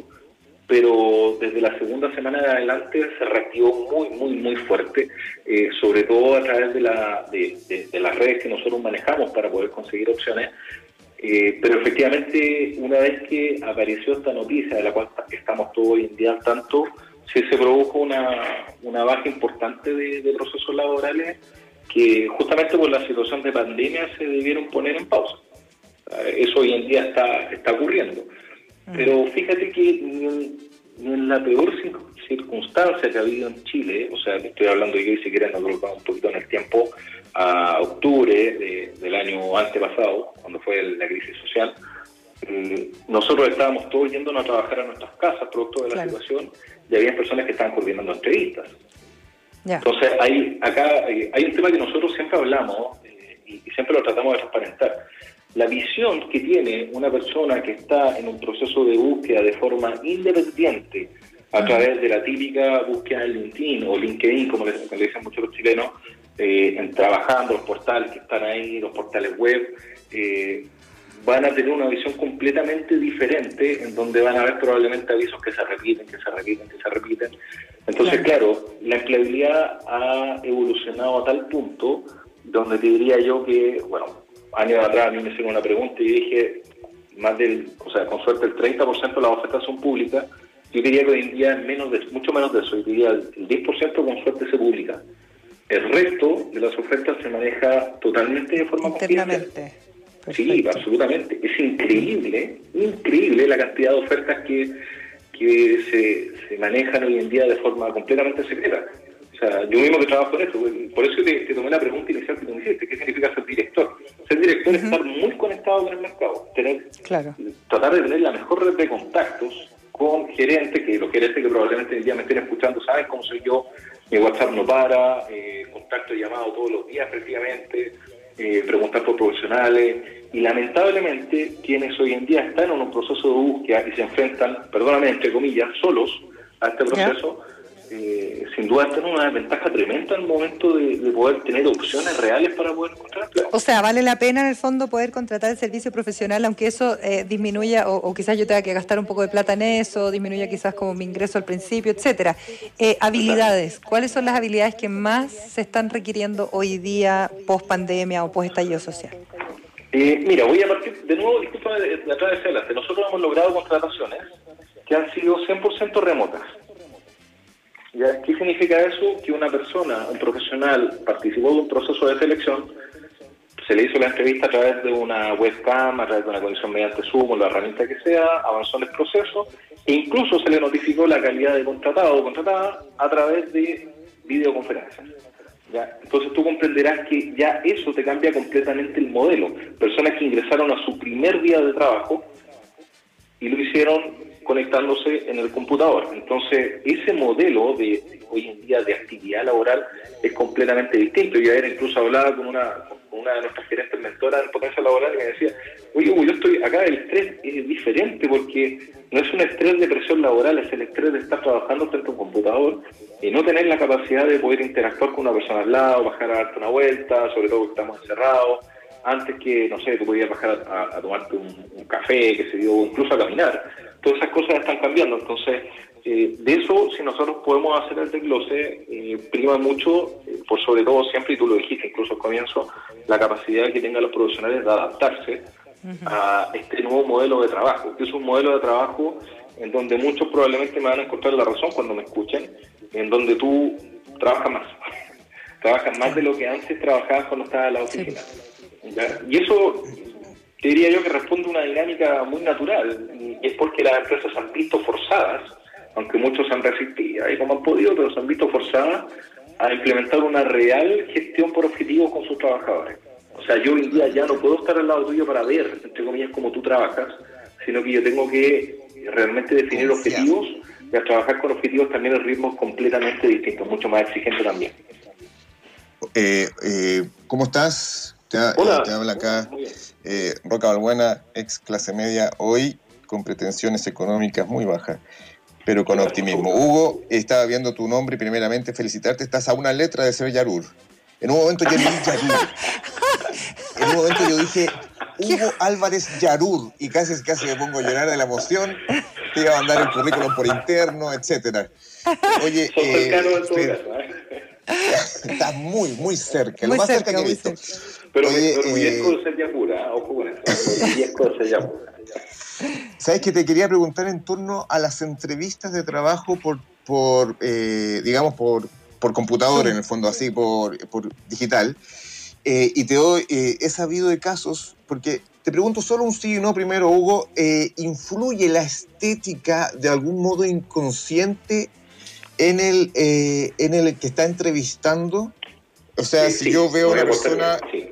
pero desde la segunda semana de adelante se reactivó muy, muy, muy fuerte, eh, sobre todo a través de, la, de, de, de las redes que nosotros manejamos para poder conseguir opciones. Eh, pero efectivamente, una vez que apareció esta noticia, de la cual estamos todos hoy en día al tanto, sí se produjo una, una baja importante de, de procesos laborales que justamente por la situación de pandemia se debieron poner en pausa. Eso hoy en día está, está ocurriendo. Pero fíjate que ni en, ni en la peor circunstancia que ha habido en Chile, o sea, te estoy hablando yo, y si quieren nos colocamos un poquito en el tiempo, a octubre de, del año antepasado, cuando fue la crisis social, eh, nosotros estábamos todos yéndonos a trabajar a nuestras casas producto de la claro. situación, y había personas que estaban coordinando entrevistas. Yeah. Entonces, hay, acá hay, hay un tema que nosotros siempre hablamos eh, y, y siempre lo tratamos de transparentar. La visión que tiene una persona que está en un proceso de búsqueda de forma independiente a uh-huh. través de la típica búsqueda de LinkedIn o LinkedIn, como le, como le dicen muchos los chilenos, eh, en trabajando, los portales que están ahí, los portales web, eh, van a tener una visión completamente diferente, en donde van a haber probablemente avisos que se repiten, que se repiten, que se repiten. Entonces, claro, la empleabilidad ha evolucionado a tal punto donde te diría yo que, bueno, años atrás a mí me hicieron una pregunta y dije, más del, o sea, con suerte el treinta por ciento de las ofertas son públicas. Yo diría que hoy en día menos de, mucho menos de eso, yo diría el diez por ciento con suerte se publica. El resto de las ofertas se maneja totalmente de forma internamente. Sí, absolutamente. Es increíble, increíble la cantidad de ofertas que, que se, se manejan hoy en día de forma completamente secreta. O sea, yo mismo que trabajo en eso, por eso te, te tomé la pregunta inicial que tú me hiciste, ¿qué significa ser director? Ser director uh-huh. es estar muy conectado con el mercado, tener, claro. tratar de tener la mejor red de contactos con gerentes, que los gerentes que probablemente hoy en día me estén escuchando saben cómo soy yo, mi WhatsApp no para, eh, contacto y llamado todos los días prácticamente, eh, preguntar por profesionales, y lamentablemente quienes hoy en día están en un proceso de búsqueda y se enfrentan, perdóname, entre comillas, solos a este proceso, eh, sin duda están en una ventaja tremenda en el momento de, de poder tener opciones reales para poder encontrar empleo. O sea, vale la pena en el fondo poder contratar el servicio profesional, aunque eso eh, disminuya, o, o quizás yo tenga que gastar un poco de plata en eso, disminuya quizás como mi ingreso al principio, etcétera. Eh, habilidades, ¿cuáles son las habilidades que más se están requiriendo hoy día post pandemia o post estallido social? Eh, mira, voy a partir, de nuevo, disculpa de, de atrás de adelante, nosotros hemos logrado contrataciones que han sido cien por ciento remotas. ¿Ya? ¿Qué significa eso? Que una persona, un profesional, participó de un proceso de selección, se le hizo la entrevista a través de una webcam, a través de una conexión mediante Zoom o la herramienta que sea, avanzó en el proceso, e incluso se le notificó la calidad de contratado o contratada a través de videoconferencias. ¿Ya? Entonces tú comprenderás que ya eso te cambia completamente el modelo. Personas que ingresaron a su primer día de trabajo y lo hicieron conectándose en el computador. Entonces, ese modelo de hoy en día de actividad laboral es completamente distinto. Yo ayer incluso hablaba con una, con una de nuestras gerentes mentoras en potencia laboral y me decía, oye, yo estoy acá, el estrés es diferente porque no es un estrés de presión laboral, es el estrés de estar trabajando frente a un computador y no tener la capacidad de poder interactuar con una persona al lado, bajar a darte una vuelta, sobre todo porque estamos encerrados. Antes que, no sé, tú podías bajar a, a tomarte un, un café, que se dio, incluso a caminar. Todas esas cosas están cambiando. Entonces, eh, de eso, si nosotros podemos hacer el desglose, eh, prima mucho, eh, por sobre todo siempre, y tú lo dijiste incluso al comienzo, la capacidad que tengan los profesionales de adaptarse uh-huh. a este nuevo modelo de trabajo, que es un modelo de trabajo en donde muchos probablemente me van a encontrar la razón cuando me escuchen, en donde tú trabajas más. Trabajas más de lo que antes trabajabas cuando estabas en la oficina. Sí. ¿Ya? Y eso, te diría yo que responde a una dinámica muy natural, y es porque las empresas se han visto forzadas, aunque muchos han resistido ahí como han podido, pero se han visto forzadas a implementar una real gestión por objetivos con sus trabajadores. O sea, yo hoy en día ya no puedo estar al lado tuyo para ver, entre comillas, cómo tú trabajas, sino que yo tengo que realmente definir objetivos y al trabajar con objetivos también el ritmo es completamente distinto, mucho más exigente también. Eh, eh, ¿Cómo estás? Te, Hola. te habla acá eh, Roca Balbuena, ex clase media, hoy con pretensiones económicas muy bajas, pero con optimismo. Hugo, estaba viendo tu nombre y primeramente felicitarte, estás a una letra de ser Yarur. En un momento yo leí Yarur. En un momento yo dije Hugo Álvarez Yarur y casi, casi me pongo a llorar de la emoción. Te iba a mandar el currículum por interno, etcétera. Oye, eh, pero, estás muy, muy cerca, muy lo más cerca, cerca que he visto. Pero Oye, me orgullezco eh, de ser Yapura, ojo con eso, me orgullezco de ser Yapura. ¿Sabes que te quería preguntar en torno a las entrevistas de trabajo por, por eh, digamos, por, por computador, sí. En el fondo, así, por, por digital? Eh, y te doy, eh, he sabido de casos, porque te pregunto solo un sí y no primero, Hugo, eh, ¿influye la estética de algún modo inconsciente en el, eh, en el que está entrevistando? O sea, sí, si sí, yo veo a una persona... Sí.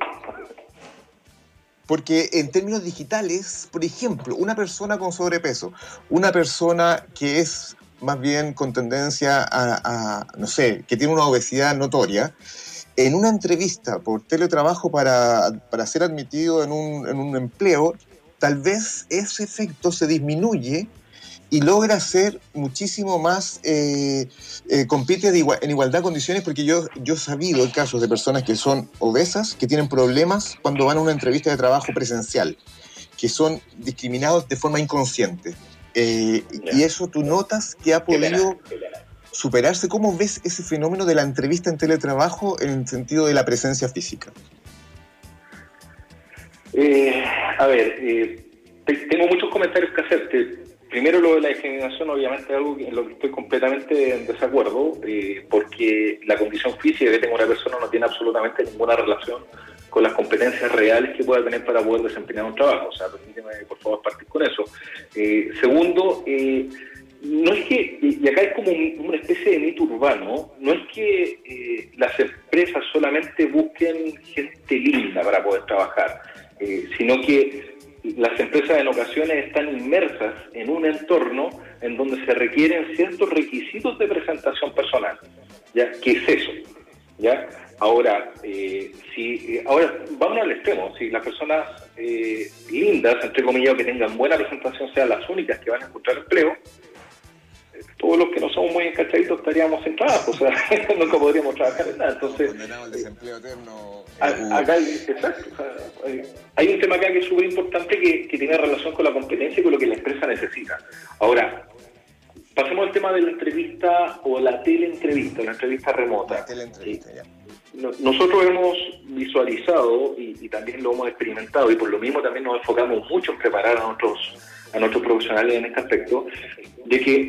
Porque en términos digitales, por ejemplo, una persona con sobrepeso, una persona que es más bien con tendencia a, a no sé, que tiene una obesidad notoria, en una entrevista por teletrabajo para, para ser admitido en un, en un empleo, tal vez ese efecto se disminuye y logra ser muchísimo más, eh, eh, compite de igual, en igualdad de condiciones, porque yo, yo he sabido casos de personas que son obesas, que tienen problemas cuando van a una entrevista de trabajo presencial, que son discriminados de forma inconsciente. Eh, y eso tú notas que ha podido superarse. ¿Cómo ves ese fenómeno de la entrevista en teletrabajo en el sentido de la presencia física? Eh, a ver, eh, tengo muchos comentarios que hacerte. Primero, lo de la discriminación, obviamente es algo en lo que estoy completamente en desacuerdo, eh, porque la condición física que tenga una persona no tiene absolutamente ninguna relación con las competencias reales que pueda tener para poder desempeñar un trabajo. O sea, permíteme, por favor, partir con eso. Eh, segundo, eh, no es que, y acá es como un, una especie de mito urbano, no es que eh, las empresas solamente busquen gente linda para poder trabajar, eh, sino que las empresas en ocasiones están inmersas en un entorno en donde se requieren ciertos requisitos de presentación personal. ¿Ya? ¿Qué es eso? ¿Ya? Ahora, eh, si, ahora vamos al extremo. Si las personas eh, lindas, entre comillas, que tengan buena presentación, sean las únicas que van a encontrar empleo, todos los que no somos muy encachaditos estaríamos sin trabajo, o sea, nunca podríamos trabajar en nada. Entonces, condenado al desempleo eterno. A, acá, exacto, o sea, hay un tema acá que es súper importante que, que tiene relación con la competencia y con lo que la empresa necesita. Ahora, pasemos al tema de la entrevista o la teleentrevista, la entrevista remota. La teleentrevista, ya. Nosotros hemos visualizado y, y también lo hemos experimentado, y por lo mismo también nos enfocamos mucho en preparar a nuestros, a nuestros profesionales en este aspecto, de que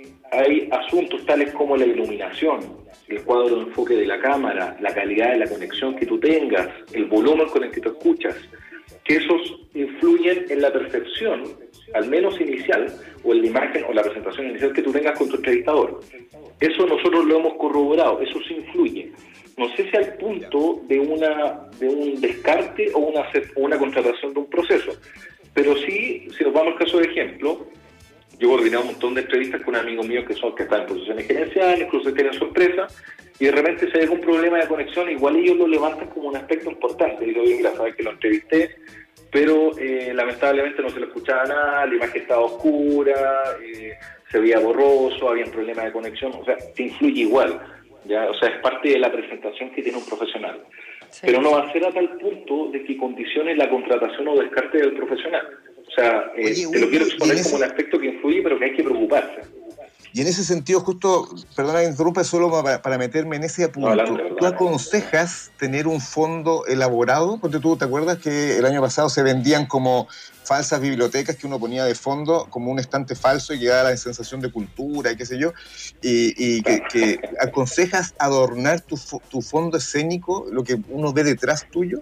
hay asuntos tales como la iluminación, el cuadro de enfoque de la cámara, la calidad de la conexión que tú tengas, el volumen con el que tú escuchas, que esos influyen en la percepción, al menos inicial, o en la imagen o la presentación inicial que tú tengas con tu entrevistador. Eso nosotros lo hemos corroborado, eso sí influye. No sé si al punto de una de un descarte o una, una contratación de un proceso, pero sí, si nos vamos al caso de ejemplo, yo he coordinado un montón de entrevistas con amigos míos que son que están en posiciones gerenciales, incluso tienen su empresa, y de repente se ve un problema de conexión, igual ellos lo levantan como un aspecto importante. Y digo, mira, sabes que lo entrevisté, pero eh, lamentablemente no se le escuchaba nada, la imagen estaba oscura, eh, se veía borroso, había un problema de conexión, o sea, te influye igual, ¿ya? O sea, es parte de la presentación que tiene un profesional. Sí. Pero no va a ser a tal punto de que condicione la contratación o descarte del profesional. O sea, eh, Oye, te lo quiero exponer ese... como un aspecto que influye, pero que hay que preocuparse. Y en ese sentido, justo, perdona que interrumpa, solo para, para meterme en ese punto, no, adelante, ¿tú aconsejas tener un fondo elaborado? Porque tú te acuerdas que el año pasado se vendían como falsas bibliotecas que uno ponía de fondo, como un estante falso y que daba la sensación de cultura y qué sé yo, y, y que, que aconsejas adornar tu, tu fondo escénico, lo que uno ve detrás tuyo.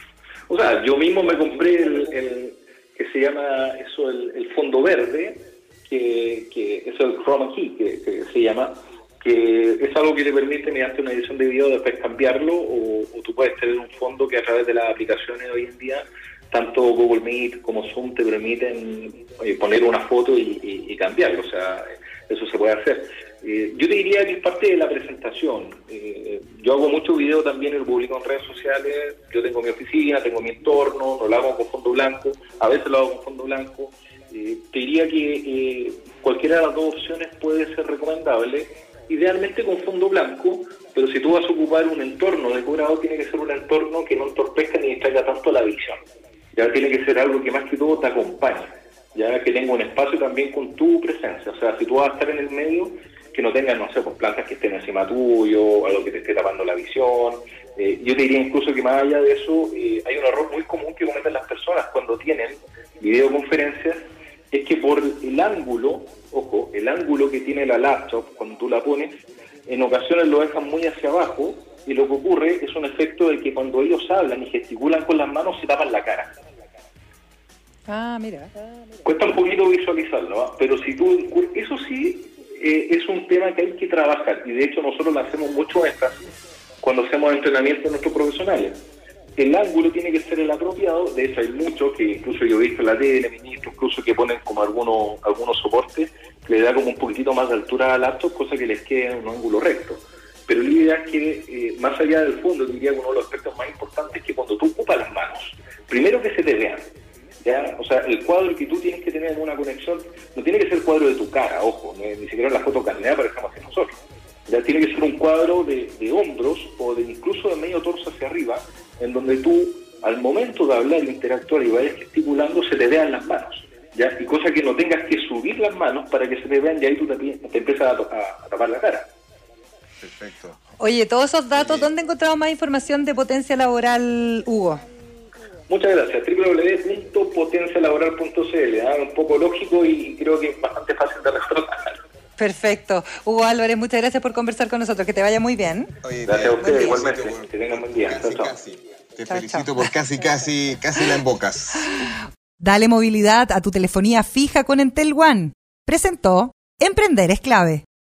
O sea, yo mismo me compré el, el que se llama eso, el, el fondo verde, que, que es el chroma key, que, que se llama, que es algo que te permite mediante una edición de video después cambiarlo, o, o tú puedes tener un fondo que a través de las aplicaciones de hoy en día, tanto Google Meet como Zoom te permiten eh, poner una foto y, y, y cambiarlo, o sea, eso se puede hacer. Eh, yo te diría que es parte de la presentación. Eh, yo hago mucho video también, lo publico en redes sociales, yo tengo mi oficina, tengo mi entorno, no lo hago con fondo blanco, a veces lo hago con fondo blanco. Eh, te diría que eh, cualquiera de las dos opciones puede ser recomendable, idealmente con fondo blanco, pero si tú vas a ocupar un entorno decorado, tiene que ser un entorno que no entorpezca ni distraiga tanto la visión. Ya tiene que ser algo que más que todo te acompañe, ya que tenga un espacio también con tu presencia. O sea, si tú vas a estar en el medio, que no tengas, no sé, pues plantas que estén encima tuyo, algo que te esté tapando la visión. Eh, yo te diría incluso que más allá de eso, eh, hay un error muy común que cometen las personas cuando tienen videoconferencias, es que por el ángulo, ojo, el ángulo que tiene la laptop cuando tú la pones, en ocasiones lo dejan muy hacia abajo, y lo que ocurre es un efecto de que cuando ellos hablan y gesticulan con las manos se tapan la cara. Ah, mira. Cuesta un poquito visualizarlo, ¿eh? Pero si tú, eso sí eh, es un tema que hay que trabajar, y de hecho nosotros lo hacemos mucho énfasis cuando hacemos entrenamiento de nuestros profesionales. El ángulo tiene que ser el apropiado. De hecho hay muchos que incluso yo he visto en la tele, ministros incluso que ponen como algunos algunos soportes que le da como un poquitito más de altura al laptop, cosa que les quede en un ángulo recto. Pero la idea es que, eh, más allá del fondo, diría que uno de los aspectos más importantes es que cuando tú ocupas las manos, primero que se te vean, ¿ya? O sea, el cuadro que tú tienes que tener en una conexión no tiene que ser el cuadro de tu cara, ojo, no, ni siquiera en la foto carnea parecemos que nosotros. Ya tiene que ser un cuadro de, de hombros o de incluso de medio torso hacia arriba, en donde tú al momento de hablar, interactuar y vayas gesticulando, se te vean las manos, ¿ya? Y cosa que no tengas que subir las manos para que se te vean y ahí tú te, te empiezas a, a, a tapar la cara. Perfecto. Oye, todos esos datos, Oye. ¿dónde encontramos más información de potencia laboral, Hugo? Muchas gracias. doble u doble u doble u punto potencia laboral punto c l, ¿eh? Un poco lógico y creo que es bastante fácil de recordar. Perfecto. Hugo Álvarez, muchas gracias por conversar con nosotros. Que te vaya muy bien. Oye, Gracias a ustedes, te igualmente. felicito por- Que tengan buen día. Casi, Chao, chao. casi. Te Chao, felicito chao. por casi, casi, casi la embocas. Dale movilidad a tu telefonía fija con Entel One. Presentó Emprender es clave.